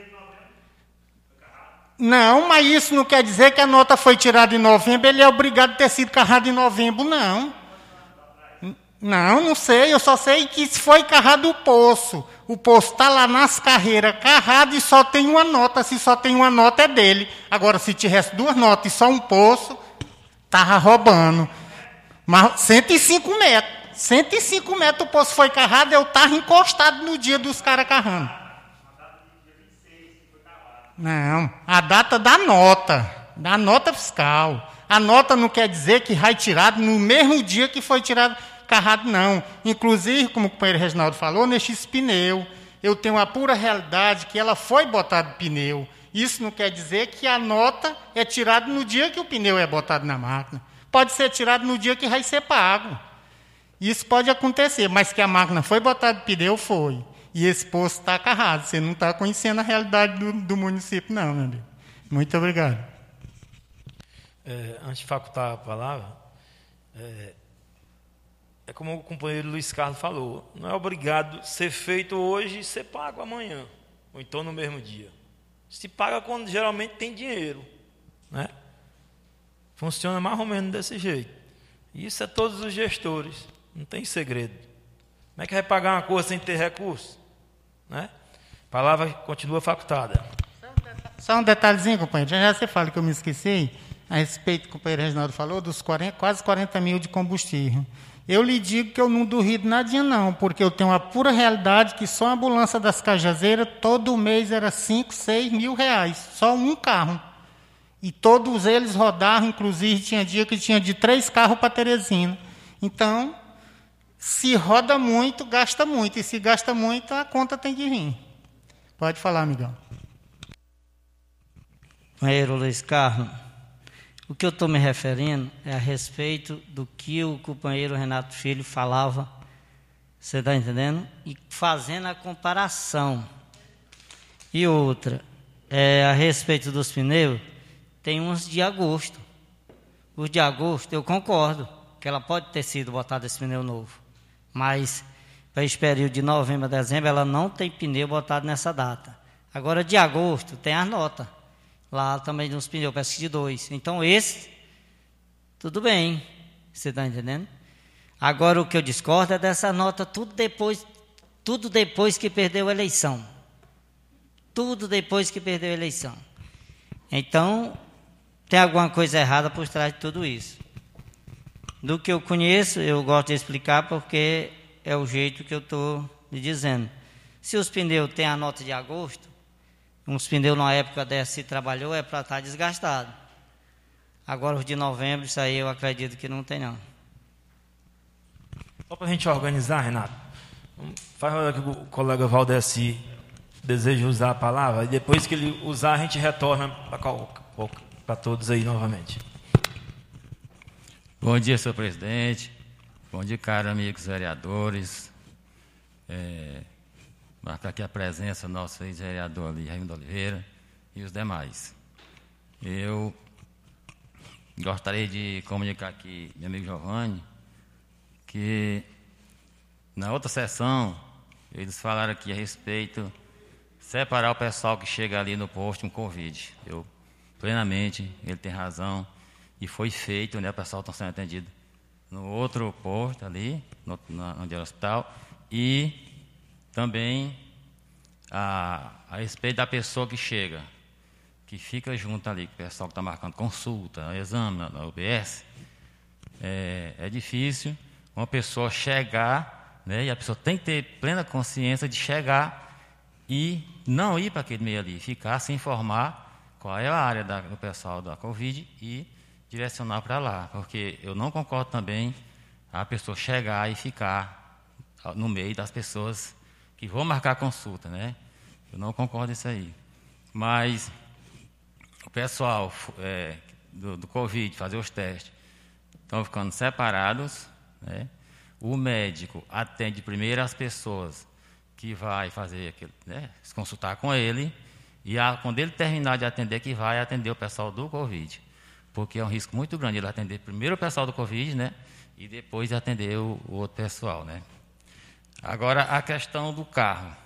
Não, mas isso não quer dizer que a nota foi tirada em novembro, ele é obrigado a ter sido carrado em novembro, não. Não sei, eu só sei que foi carrado o poço está lá nas carreiras, carrado e só tem uma nota, se só tem uma nota é dele. Agora, se tivesse 2 notas e só um poço, estava roubando. Mas 105 metros o poço foi carrado, eu estava encostado no dia dos caras carrando. Não, a data da nota fiscal. A nota não quer dizer que vai tirado no mesmo dia que foi tirado carrado, não. Inclusive, como o companheiro Reginaldo falou, nesses pneus, eu tenho a pura realidade que ela foi botada pneu. Isso não quer dizer que a nota é tirada no dia que o pneu é botado na máquina. Pode ser tirado no dia que vai ser pago. Isso pode acontecer, mas que a máquina foi botada pneu, foi. E esse posto está carrado. Você não está conhecendo a realidade do município, não, meu amigo. Muito obrigado. Antes de facultar a palavra, é como o companheiro Luiz Carlos falou, não é obrigado ser feito hoje e ser pago amanhã, ou então no mesmo dia. Se paga quando geralmente tem dinheiro, né? Funciona mais ou menos desse jeito. E isso é todos os gestores, não tem segredo. Como é que vai pagar uma coisa sem ter recurso? Né? A palavra continua facultada. Só um detalhezinho, companheiro. Já você fala que eu me esqueci, a respeito do que o companheiro Reginaldo falou, dos quase 40 mil de combustível. Eu lhe digo que eu não duvido nadinha, não, porque eu tenho uma pura realidade que só a ambulância das Cajazeiras, todo mês era 5, 6 mil reais. Só um carro. E todos eles rodavam, inclusive tinha dia que tinha de 3 carros para Teresina. Então, se roda muito, gasta muito. E se gasta muito, a conta tem que vir. Pode falar, amigão. Companheiro Luiz Carlos, o que eu estou me referindo é a respeito do que o companheiro Renato Filho falava, você está entendendo? E fazendo a comparação. E outra, a respeito dos pneus, tem uns de agosto. Os de agosto, eu concordo, que ela pode ter sido botada esse pneu novo. Mas, para esse período de novembro a dezembro, ela não tem pneu botado nessa data. Agora, de agosto, tem as notas. Lá também nos pneus, parece que de 2. Então, esse, tudo bem. Você está entendendo? Agora, o que eu discordo é dessa nota tudo depois que perdeu a eleição. Tudo depois que perdeu a eleição. Então, tem alguma coisa errada por trás de tudo isso. Do que eu conheço, eu gosto de explicar porque é o jeito que eu estou lhe dizendo. Se os pneus têm a nota de agosto, uns pneus na época dessa se trabalhou, é para estar desgastado. Agora os de novembro, isso aí eu acredito que não tem não. Só para a gente organizar, Renato, faz hora que o colega Valdeci deseja usar a palavra, e depois que ele usar, a gente retorna para todos aí novamente. Bom dia, senhor presidente. Bom dia, caros amigos vereadores. Marcar aqui a presença do nosso ex-vereador ali, Raimundo Oliveira, e os demais. Eu gostaria de comunicar aqui, meu amigo Giovanni, que na outra sessão, eles falaram aqui a respeito separar o pessoal que chega ali no posto com Covid. Eu, plenamente, ele tem razão, e foi feito, né, o pessoal está sendo atendido no outro posto ali, onde é o hospital, e também a respeito da pessoa que chega, que fica junto ali, com o pessoal que está marcando consulta, exame na UBS, é difícil uma pessoa chegar, né, e a pessoa tem que ter plena consciência de chegar e não ir para aquele meio ali, ficar se informar qual é a área do pessoal da Covid e direcionar para lá, porque eu não concordo também a pessoa chegar e ficar no meio das pessoas que vão marcar a consulta, né? Eu não concordo isso aí. Mas o pessoal do Covid, fazer os testes, estão ficando separados, né? O médico atende primeiro as pessoas que vai fazer aquilo, né? Se consultar com ele, e quando ele terminar de atender, que vai atender o pessoal do Covid. Porque é um risco muito grande ele atender primeiro o pessoal do Covid, né? E depois atender o outro pessoal, né? Agora, a questão do carro.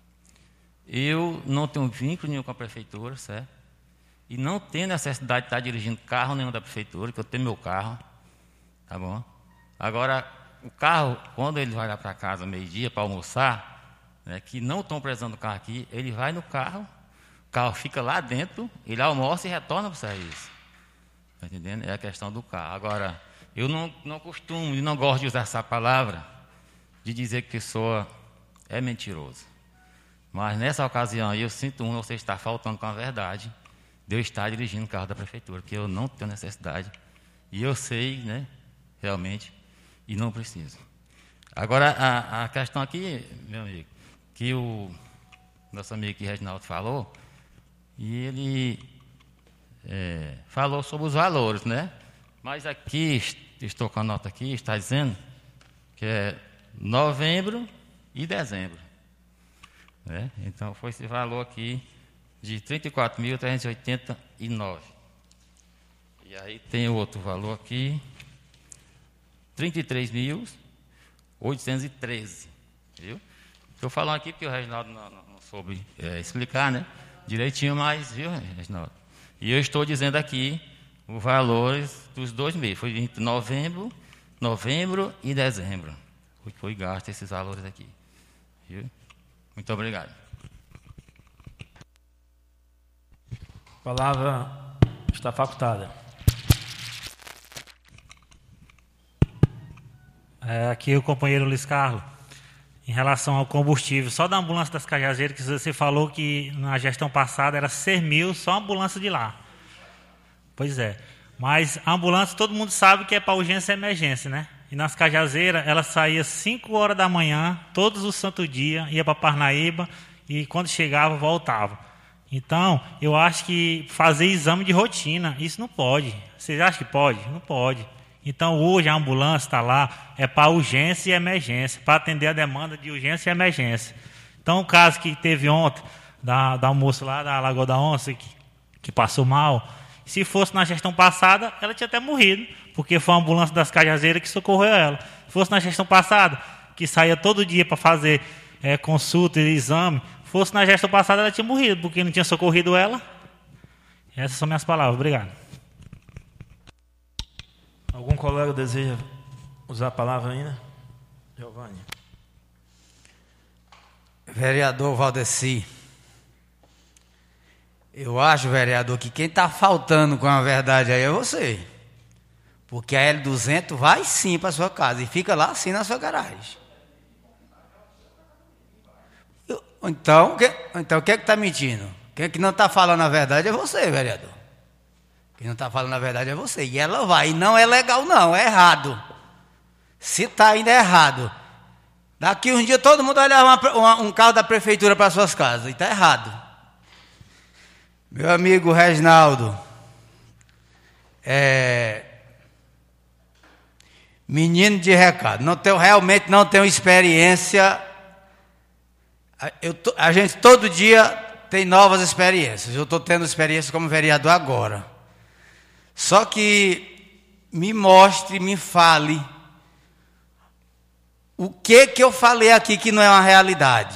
Eu não tenho vínculo nenhum com a prefeitura, certo? E não tenho necessidade de estar dirigindo carro nenhum da prefeitura, que eu tenho meu carro, tá bom? Agora, o carro, quando ele vai lá para casa meio-dia para almoçar, né, que não estão precisando do carro aqui, ele vai no carro, o carro fica lá dentro, ele almoça e retorna para o serviço. Está entendendo? É a questão do carro. Agora, eu não costumo e não gosto de usar essa palavra de dizer que a pessoa é mentiroso. Mas nessa ocasião, eu sinto você está faltando com a verdade de eu estar dirigindo o carro da prefeitura, porque eu não tenho necessidade. E eu sei, né, realmente, e não preciso. Agora, a questão aqui, meu amigo, que o nosso amigo aqui, Reginaldo, falou, e ele falou sobre os valores, né? Mas aqui, estou com a nota aqui, está dizendo que é novembro e dezembro. Né? Então, foi esse valor aqui de R$ 34.389. E aí tem outro valor aqui, R$ 33.000, 813. Viu? Estou falando aqui porque o Reginaldo não soube explicar, né? Direitinho, mas, viu, Reginaldo? E eu estou dizendo aqui os valores dos 2 meses. Foi entre novembro e dezembro. Foi gasto esses valores aqui. Viu? Muito obrigado. A palavra está facultada. Aqui o companheiro Luiz Carlos, em relação ao combustível, só da ambulância das Cajazeiras, que você falou que na gestão passada era 6 mil, só a ambulância de lá. Pois é. Mas a ambulância, todo mundo sabe que é para urgência e emergência, né? E nas Cajazeiras, ela saía 5 horas da manhã, todos os santos dias, ia para Parnaíba e quando chegava, voltava. Então, eu acho que fazer exame de rotina, isso não pode. Vocês acham que pode? Não pode. Então, hoje a ambulância está lá, é para urgência e emergência, para atender a demanda de urgência e emergência. Então, o caso que teve ontem, da moça lá da Lagoa da Onça, que passou mal, se fosse na gestão passada, ela tinha até morrido, porque foi a ambulância das Cajazeiras que socorreu ela. Se fosse na gestão passada, que saía todo dia para fazer consulta e exame, fosse na gestão passada, ela tinha morrido, porque não tinha socorrido ela. Essas são minhas palavras. Obrigado. Algum colega deseja usar a palavra ainda? Giovanni. Vereador Valdeci, eu acho, vereador, que quem está faltando com a verdade aí é você. Porque a L200 vai sim para a sua casa e fica lá sim na sua garagem. Então, quem é que está mentindo? Quem é que não está falando a verdade é você, vereador. Quem não está falando a verdade é você. E ela vai. E não é legal, não. É errado. Se está ainda é errado. Daqui um dia todo mundo vai levar um carro da prefeitura para suas casas. E está errado. Meu amigo Reginaldo. Menino de recado. Realmente não tenho experiência. A gente todo dia tem novas experiências. Eu estou tendo experiência como vereador agora. Só que me mostre, me fale o que eu falei aqui que não é uma realidade.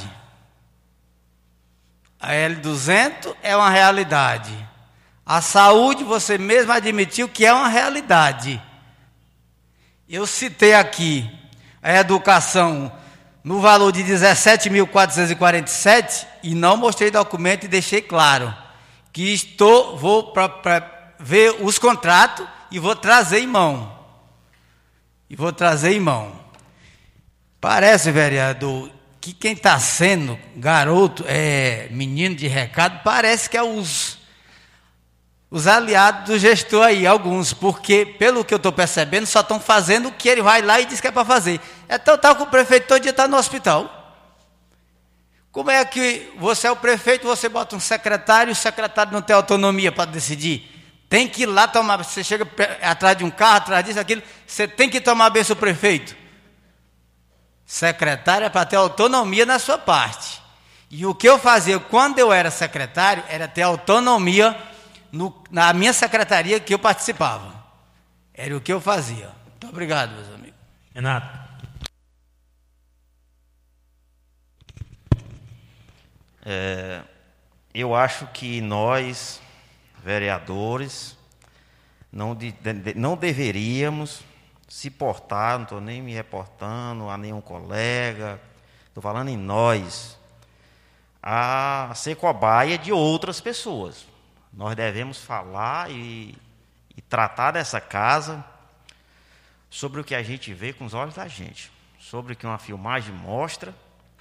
A L200 é uma realidade. A saúde, você mesmo admitiu que é uma realidade. Eu citei aqui a educação no valor de 17.447 e não mostrei documento e deixei claro que vou para ver os contratos e vou trazer em mão. Parece, vereador, que quem está sendo garoto, menino de recado, parece que é os aliados do gestor aí, alguns, porque, pelo que eu estou percebendo, só estão fazendo o que ele vai lá e diz que é para fazer. Então está com o prefeito todo dia, está no hospital. Como é que você é o prefeito, você bota um secretário, e o secretário não tem autonomia para decidir? Tem que ir lá tomar, você chega atrás de um carro, atrás disso, aquilo, você tem que tomar bem o prefeito. Secretário é para ter autonomia na sua parte. E o que eu fazia quando eu era secretário, era ter autonomia na minha secretaria que eu participava. Era o que eu fazia. Muito obrigado, meus amigos. Renato. Eu acho que nós, vereadores, não deveríamos se portar, não estou nem me reportando a nenhum colega, estou falando em nós, a ser cobaia de outras pessoas. Nós devemos falar e tratar dessa casa sobre o que a gente vê com os olhos da gente, sobre o que uma filmagem mostra,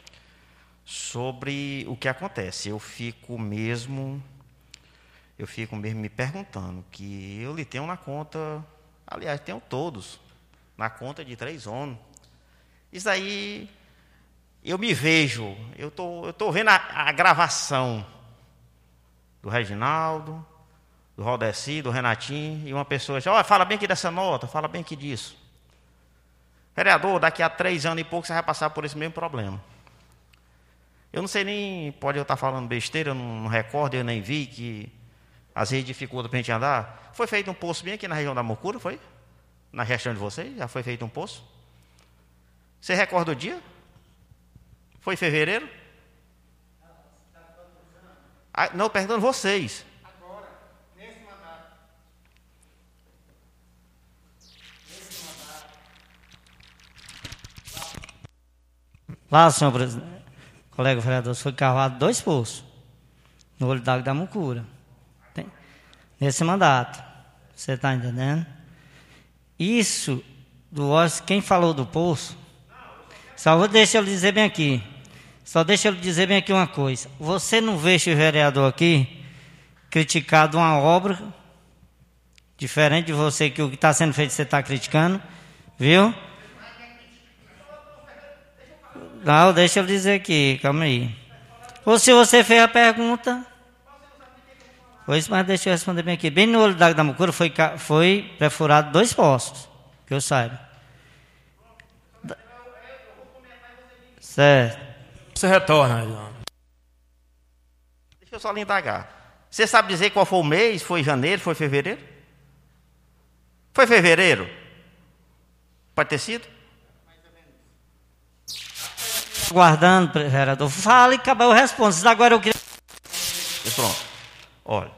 sobre o que acontece. Eu fico mesmo me perguntando, que eu lhe tenho na conta, aliás, tenho todos, na conta de 3 homens. Isso aí, eu me vejo, eu tô vendo a gravação do Reginaldo, do Valdeci, do Renatinho, e uma pessoa diz, fala bem aqui dessa nota, fala bem aqui disso. Vereador, daqui a 3 anos e pouco você vai passar por esse mesmo problema. Eu não sei nem, pode eu estar falando besteira, eu não recordo, eu nem vi, que às vezes dificulta para a gente andar. Foi feito um poço bem aqui na região da Mocura, foi? Na gestão de vocês, já foi feito um poço? Você recorda o dia? Foi em fevereiro? Não, perguntando vocês. Agora, nesse mandato. Lá, senhor presidente, colega vereador, foi cavado 2 poços no olho d'água da Mucura. Nesse mandato. Você está entendendo? Isso, quem falou do poço, deixa eu dizer bem aqui. Só deixa eu dizer bem aqui uma coisa. Você não vê o vereador aqui criticado uma obra diferente de você, que o que está sendo feito você está criticando, viu? Não, deixa eu dizer aqui, calma aí. Ou se você fez a pergunta... Pois, mas deixa eu responder bem aqui. Bem no olho d'água da Mucura foi perfurado 2 poços, que eu saiba. Certo. Você retorna. Deixa eu só lhe indagar. Você sabe dizer qual foi o mês? Foi janeiro? Foi fevereiro? Foi fevereiro? Pode ter sido? Aguardando, vereador. Fala e acabou, eu respondo. Agora eu queria... Pronto. Olha,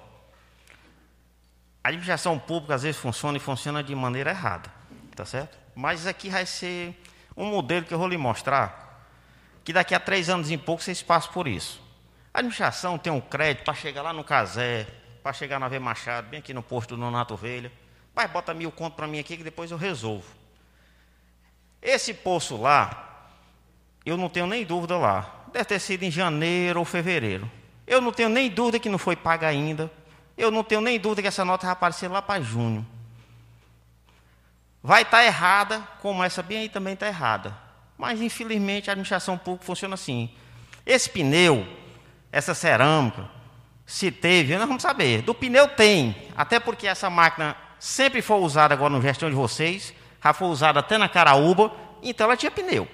a administração pública às vezes funciona e funciona de maneira errada, tá certo? Mas isso aqui vai ser um modelo que eu vou lhe mostrar, que daqui a 3 anos e pouco vocês passam por isso. A administração tem um crédito para chegar lá no Casé, para chegar na V Machado, bem aqui no posto do Nonato Ovelha. Vai, bota 1.000 conto para mim aqui que depois eu resolvo. Esse poço lá, eu não tenho nem dúvida lá. Deve ter sido em janeiro ou fevereiro. Eu não tenho nem dúvida que não foi paga ainda. Eu não tenho nem dúvida que essa nota vai aparecer lá para junho. Vai estar errada, como essa bem aí também está errada. Mas, infelizmente, a administração pública funciona assim. Esse pneu, essa cerâmica, se teve, nós vamos saber. Do pneu tem, até porque essa máquina sempre foi usada agora na gestão de vocês, já foi usada até na Caraúba, então ela tinha pneu.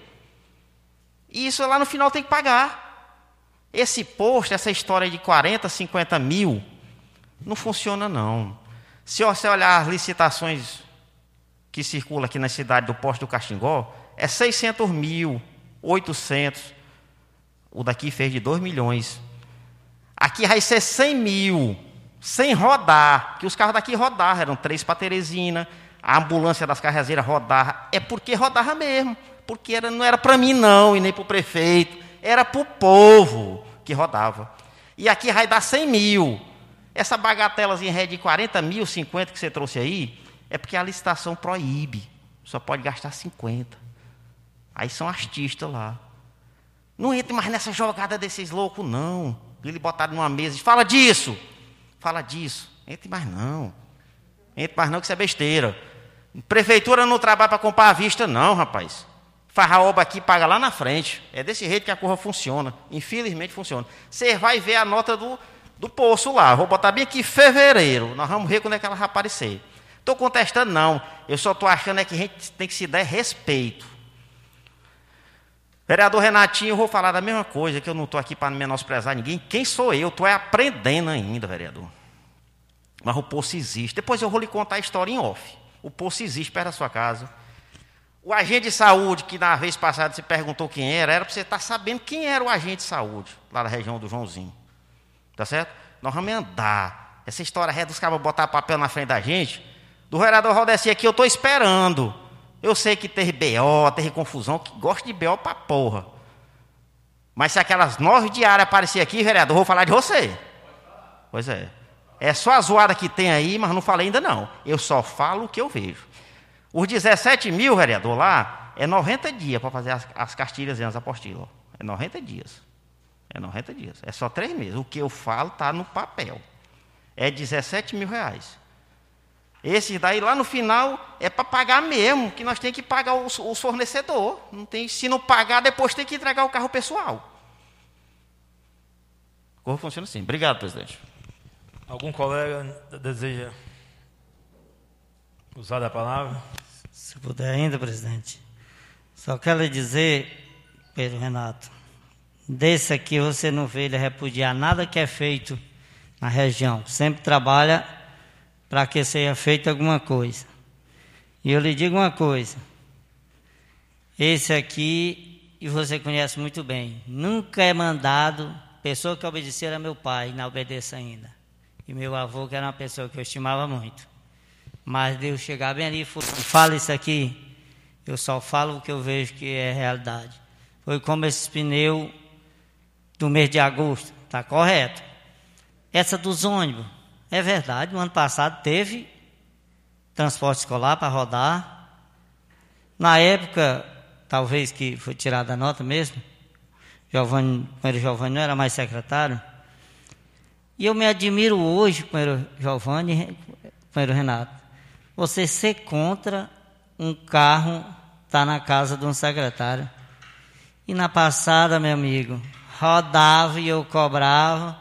E isso lá no final tem que pagar. Esse posto, essa história de 40, 50 mil, não funciona não. Se você olhar as licitações que circulam aqui na cidade do posto do Caxingó, é 600 mil, 800. O daqui fez de 2 milhões. Aqui vai ser 100 mil, sem rodar, que os carros daqui rodavam, eram 3 para Teresina, a ambulância das carrazeiras rodava, é porque rodava mesmo, porque não era para mim não, e nem para o prefeito, era para o povo que rodava. E aqui vai dar 100 mil. Essa bagatelazinha de 40 mil, 50 que você trouxe aí, é porque a licitação proíbe. Só pode gastar 50. Aí são artistas lá. Não entre mais nessa jogada desses loucos, não. Ele botaram numa mesa e fala disso. Fala disso. Entre mais não. Entre mais não, que isso é besteira. Prefeitura não trabalha para comprar à vista, não, rapaz. Faz a obra aqui, paga lá na frente. É desse jeito que a curva funciona. Infelizmente funciona. Você vai ver a nota do poço lá. Vou botar bem aqui fevereiro. Nós vamos ver quando é que ela vai aparecer. Estou contestando, não. Eu só estou achando é que a gente tem que se dar respeito. Vereador Renatinho, eu vou falar da mesma coisa, que eu não estou aqui para menosprezar ninguém. Quem sou eu? Estou aprendendo ainda, vereador. Mas o poço existe. Depois eu vou lhe contar a história em off. O poço existe perto da sua casa. O agente de saúde, que na vez passada você perguntou quem era para você estar sabendo quem era o agente de saúde, lá da região do Joãozinho. Tá certo? Nós vamos andar. Essa história é dos cabos botar papel na frente da gente. Do vereador Valdeci aqui, eu estou esperando. Eu sei que teve BO, teve confusão, que gosta de BO pra porra. Mas se aquelas 9 diárias aparecer aqui, vereador, eu vou falar de você. Pois é. É só a zoada que tem aí, mas não falei ainda não. Eu só falo o que eu vejo. Os 17 mil, vereador, lá, é 90 dias para fazer as cartilhas e as apostilas. É 90 dias. É 90 dias. É só 3 meses. O que eu falo está no papel. É 17 mil reais. Esse daí, lá no final, é para pagar mesmo, que nós temos que pagar o fornecedor. Não tem, se não pagar, depois tem que entregar o carro pessoal. Como funciona assim. Obrigado, presidente. Algum colega deseja usar a palavra? Se puder ainda, presidente. Só quero lhe dizer, Pedro Renato, desse aqui você não vê ele repudiar nada que é feito na região. Sempre trabalha para que seja feita alguma coisa. E eu lhe digo uma coisa. Esse aqui, e você conhece muito bem, nunca é mandado, pessoa que obedecia era meu pai, não obedeça ainda. E meu avô, que era uma pessoa que eu estimava muito. Mas Deus chegar bem ali e fala isso aqui, eu só falo o que eu vejo que é realidade. Foi como esses pneus do mês de agosto, está correto. Essa dos ônibus, é verdade, no ano passado teve transporte escolar para rodar. Na época, talvez que foi tirada a nota mesmo, companheiro Giovanni não era mais secretário. E eu me admiro hoje, companheiro Giovanni, companheiro Renato, você ser contra um carro estar na casa de um secretário. E na passada, meu amigo, rodava e eu cobrava,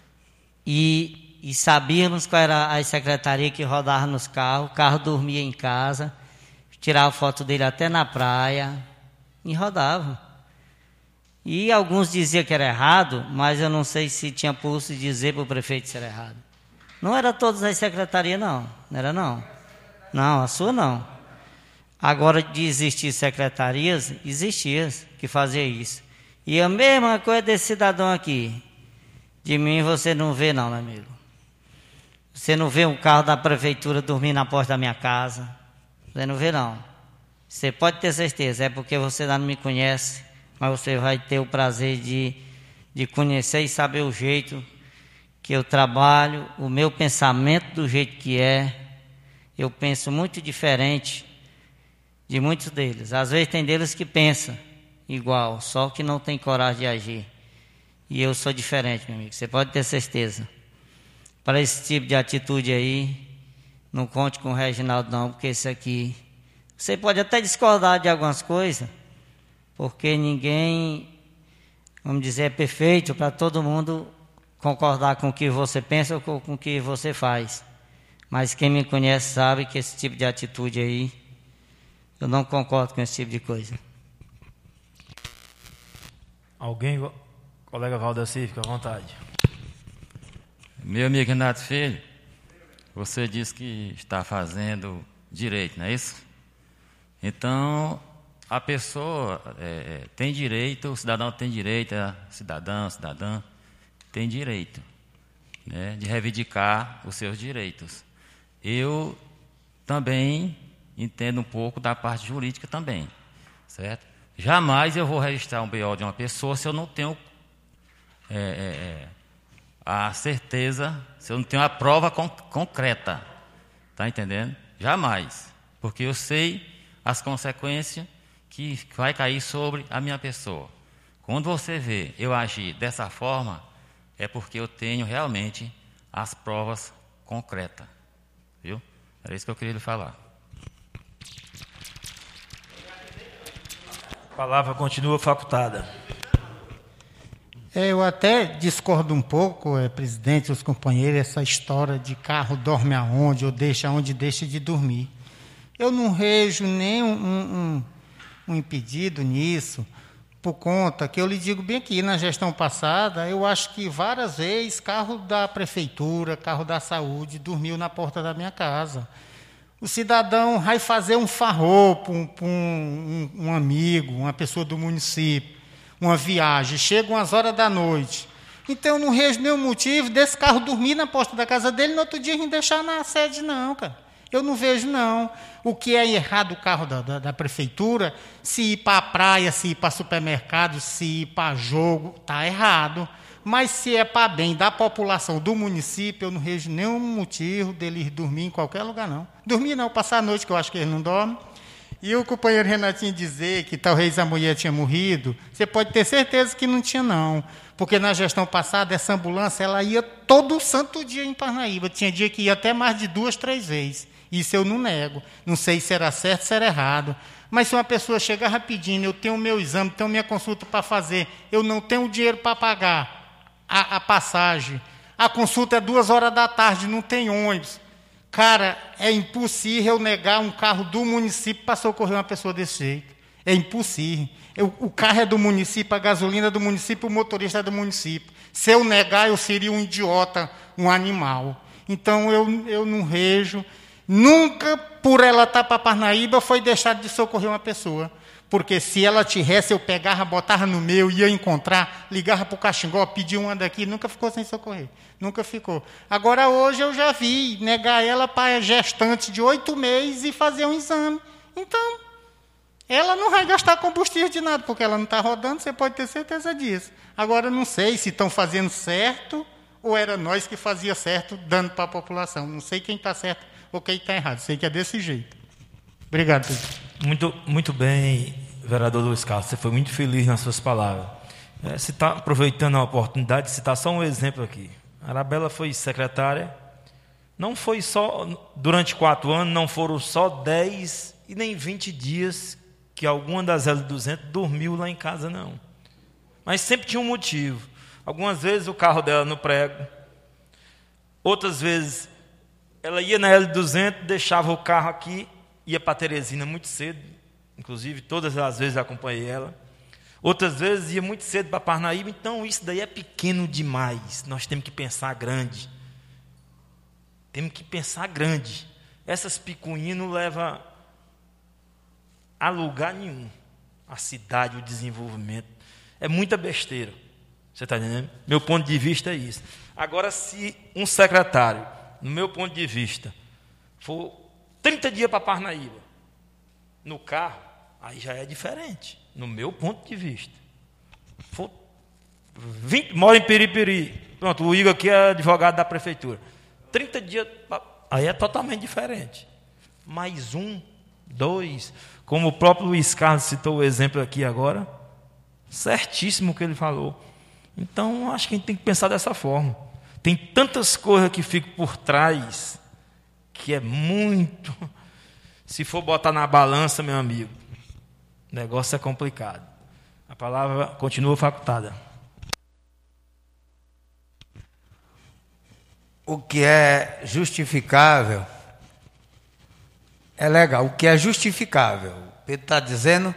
e sabíamos qual era a secretaria que rodava nos carros, o carro dormia em casa, tirava foto dele até na praia e rodava. E alguns diziam que era errado, mas eu não sei se tinha pulso de dizer para o prefeito se era errado. Não era todas as secretarias, não era não. Não, a sua não. Agora, de existir secretarias, existia que fazia isso. E a mesma coisa desse cidadão aqui. De mim você não vê não, meu amigo. Você não vê um carro da prefeitura dormir na porta da minha casa. Você não vê não. Você pode ter certeza, é porque você ainda não me conhece, mas você vai ter o prazer de conhecer e saber o jeito que eu trabalho, o meu pensamento do jeito que é. Eu penso muito diferente de muitos deles. Às vezes tem deles que pensam igual, só que não tem coragem de agir. E eu sou diferente, meu amigo, você pode ter certeza. Para esse tipo de atitude aí, não conte com o Reginaldo não, porque esse aqui... Você pode até discordar de algumas coisas, porque ninguém, vamos dizer, é perfeito para todo mundo concordar com o que você pensa ou com o que você faz. Mas quem me conhece sabe que esse tipo de atitude aí, eu não concordo com esse tipo de coisa. Alguém, colega Valdeci, fica à vontade. Meu amigo Renato Filho, você disse que está fazendo direito, não é isso? Então, a pessoa tem direito, o cidadão tem direito, a cidadã tem direito, né, de reivindicar os seus direitos. Eu também entendo um pouco da parte jurídica também, certo? Jamais eu vou registrar um BO de uma pessoa se eu não tenho a certeza, se eu não tenho a prova concreta, tá entendendo? Jamais, porque eu sei as consequências que vai cair sobre a minha pessoa. Quando você vê eu agir dessa forma, é porque eu tenho realmente as provas concretas, viu? Era isso que eu queria lhe falar. A palavra continua facultada. Eu até discordo um pouco, presidente, os companheiros, essa história de carro dorme aonde ou deixa onde deixa de dormir. Eu não vejo nem um impedido nisso, por conta que eu lhe digo bem aqui, na gestão passada, eu acho que várias vezes carro da prefeitura, carro da saúde, dormiu na porta da minha casa. O cidadão vai fazer um farropo para um amigo, uma pessoa do município, uma viagem, chega umas horas da noite. Então, eu não vejo nenhum motivo desse carro dormir na porta da casa dele e no outro dia a gente deixar na sede, não, cara. Eu não vejo, não. O que é errado o carro da prefeitura, se ir para a praia, se ir para supermercado, se ir para jogo, está errado. Mas se é para bem da população do município, eu não vejo nenhum motivo dele dormir em qualquer lugar, não. Dormir não, passar a noite, que eu acho que ele não dorme. E o companheiro Renatinho dizer que talvez a mulher tinha morrido, você pode ter certeza que não tinha, não. Porque na gestão passada, essa ambulância ela ia todo santo dia em Parnaíba. Tinha dia que ia até mais de 2, 3 vezes. Isso eu não nego. Não sei se era certo, se era errado. Mas se uma pessoa chegar rapidinho, eu tenho o meu exame, tenho minha consulta para fazer, eu não tenho dinheiro para pagar a passagem, a consulta é 2 horas da tarde, não tem ônibus. Cara, é impossível negar um carro do município para socorrer uma pessoa desse jeito. É impossível. O carro é do município, a gasolina é do município, o motorista é do município. Se eu negar, eu seria um idiota, um animal. Então, eu não vejo. Nunca, por ela estar para Parnaíba, foi deixado de socorrer uma pessoa. Porque se ela tivesse, eu pegava, botava no meu, ia encontrar, ligava para o Caxingó, pedia uma daqui, nunca ficou sem socorrer. Nunca ficou. Agora, hoje, eu já vi negar ela para gestante de 8 meses e fazer um exame. Então, ela não vai gastar combustível de nada, porque ela não está rodando, você pode ter certeza disso. Agora, não sei se estão fazendo certo ou era nós que fazia certo, dando para a população. Não sei quem está certo ou quem está errado. Sei que é desse jeito. Obrigado, Pedro. Muito bem, vereador Luiz Carlos. Você foi muito feliz nas suas palavras. Você está aproveitando a oportunidade de citar só um exemplo aqui. A Arabella foi secretária. Não foi só, durante 4 anos, não foram só 10 e nem 20 dias que alguma das L200 dormiu lá em casa, não. Mas sempre tinha um motivo. Algumas vezes o carro dela no prego. Outras vezes ela ia na L200, deixava o carro aqui, ia para Teresina muito cedo, inclusive todas as vezes acompanhei ela. Outras vezes ia muito cedo para Parnaíba. Então isso daí é pequeno demais. Nós temos que pensar grande. Temos que pensar grande. Essas picuinhas não levam a lugar nenhum. A cidade, o desenvolvimento. É muita besteira. Você está entendendo? Meu ponto de vista é isso. Agora, se um secretário, no meu ponto de vista, for 30 dias para Parnaíba, no carro, aí já é diferente, no meu ponto de vista. For 20, mora em Piripiri, pronto, o Igor aqui é advogado da prefeitura. 30 dias, aí é totalmente diferente. Mais 1, 2, como o próprio Luiz Carlos citou o exemplo aqui agora, certíssimo o que ele falou. Então, acho que a gente tem que pensar dessa forma. Tem tantas coisas que ficam por trás, que é muito... Se for botar na balança, meu amigo, o negócio é complicado. A palavra continua facultada. O que é justificável é legal. O que é justificável, o Pedro está dizendo,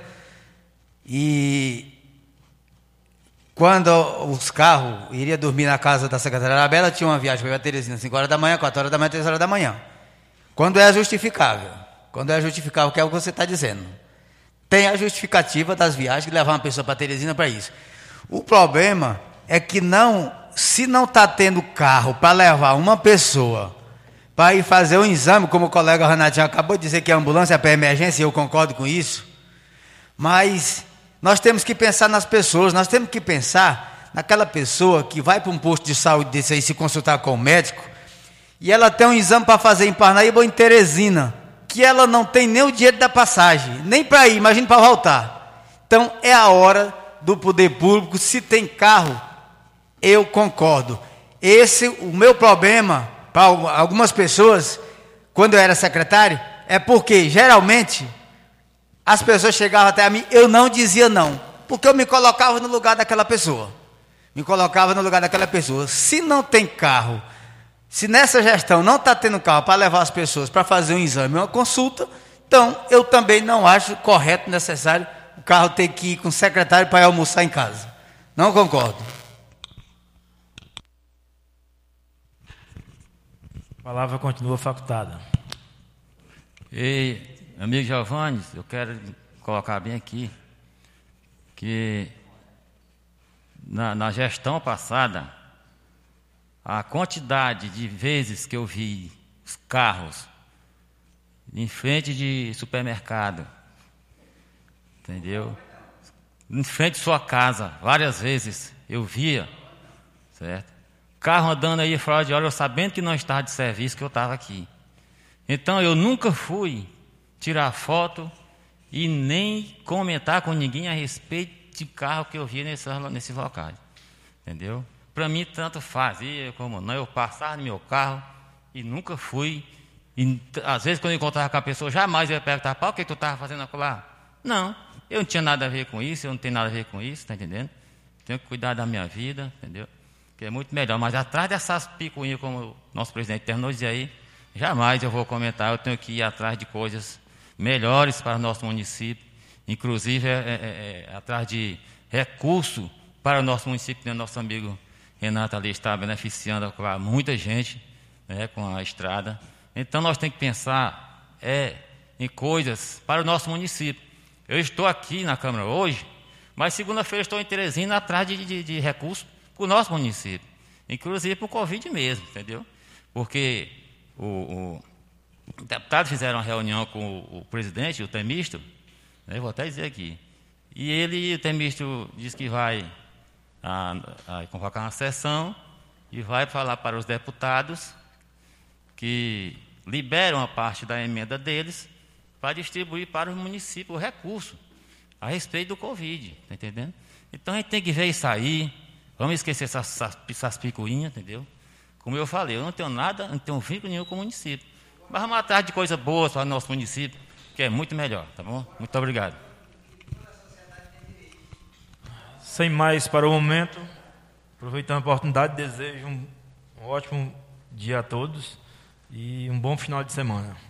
e quando os carros iriam dormir na casa da secretária Arabella, tinha uma viagem para Teresina, 5 horas da manhã, 4 horas da manhã, 3 horas da manhã. Quando é justificável, que é o que você está dizendo. Tem a justificativa das viagens, de levar uma pessoa para Teresina para isso. O problema é que se não está tendo carro para levar uma pessoa para ir fazer um exame, como o colega Renatinho acabou de dizer que a ambulância é para emergência, e eu concordo com isso, mas nós temos que pensar nas pessoas, nós temos que pensar naquela pessoa que vai para um posto de saúde desse aí se consultar com o médico, e ela tem um exame para fazer em Parnaíba ou em Teresina, que ela não tem nem o dinheiro da passagem, nem para ir, imagine para voltar. Então é a hora do poder público, se tem carro, eu concordo. O meu problema para algumas pessoas, quando eu era secretário, é porque geralmente as pessoas chegavam até a mim, eu não dizia não, porque eu me colocava no lugar daquela pessoa. Se não tem carro, se nessa gestão não está tendo carro para levar as pessoas para fazer um exame, uma consulta, então eu também não acho correto, necessário, o carro ter que ir com o secretário para ir almoçar em casa. Não concordo. A palavra continua facultada. E, amigo Giovanni, eu quero colocar bem aqui que na gestão passada, a quantidade de vezes que eu vi os carros em frente de supermercado, entendeu? Em frente de sua casa, várias vezes eu via, certo? Carro andando aí fora de hora, eu sabendo que não estava de serviço, que eu estava aqui. Então eu nunca fui tirar foto e nem comentar com ninguém a respeito de carro que eu via nesses locais, entendeu? Para mim, tanto fazia como não. Eu passava no meu carro e nunca fui. E, às vezes, quando eu encontrava com a pessoa, jamais eu ia perguntar, o que tu estava fazendo lá? Não, eu não tinha nada a ver com isso, eu não tenho nada a ver com isso, está entendendo? Tenho que cuidar da minha vida, entendeu? Que é muito melhor. Mas atrás dessas picuinhas, como o nosso presidente terminou de dizer aí, jamais eu vou comentar. Eu tenho que ir atrás de coisas melhores para o nosso município, inclusive atrás de recursos para o nosso município, né? Nosso amigo Renato ali está beneficiando muita gente, né, com a estrada. Então nós temos que pensar em coisas para o nosso município. Eu estou aqui na Câmara hoje, mas segunda-feira estou em Teresina atrás de recursos para o nosso município, inclusive para o Covid mesmo, entendeu? Porque os deputados fizeram uma reunião com o presidente, o Temístio, né, vou até dizer aqui, e o Temístio disse que vai convocar uma sessão e vai falar para os deputados que liberam a parte da emenda deles para distribuir para o município o recurso a respeito do Covid, está entendendo? Então a gente tem que ver isso aí, vamos esquecer essas picuinhas, entendeu? Como eu falei, eu não tenho nada, não tenho vínculo nenhum com o município, mas vamos atrás de coisas boas para o nosso município, que é muito melhor, tá bom? Muito obrigado. Sem mais para o momento, aproveitando a oportunidade, desejo um ótimo dia a todos e um bom final de semana.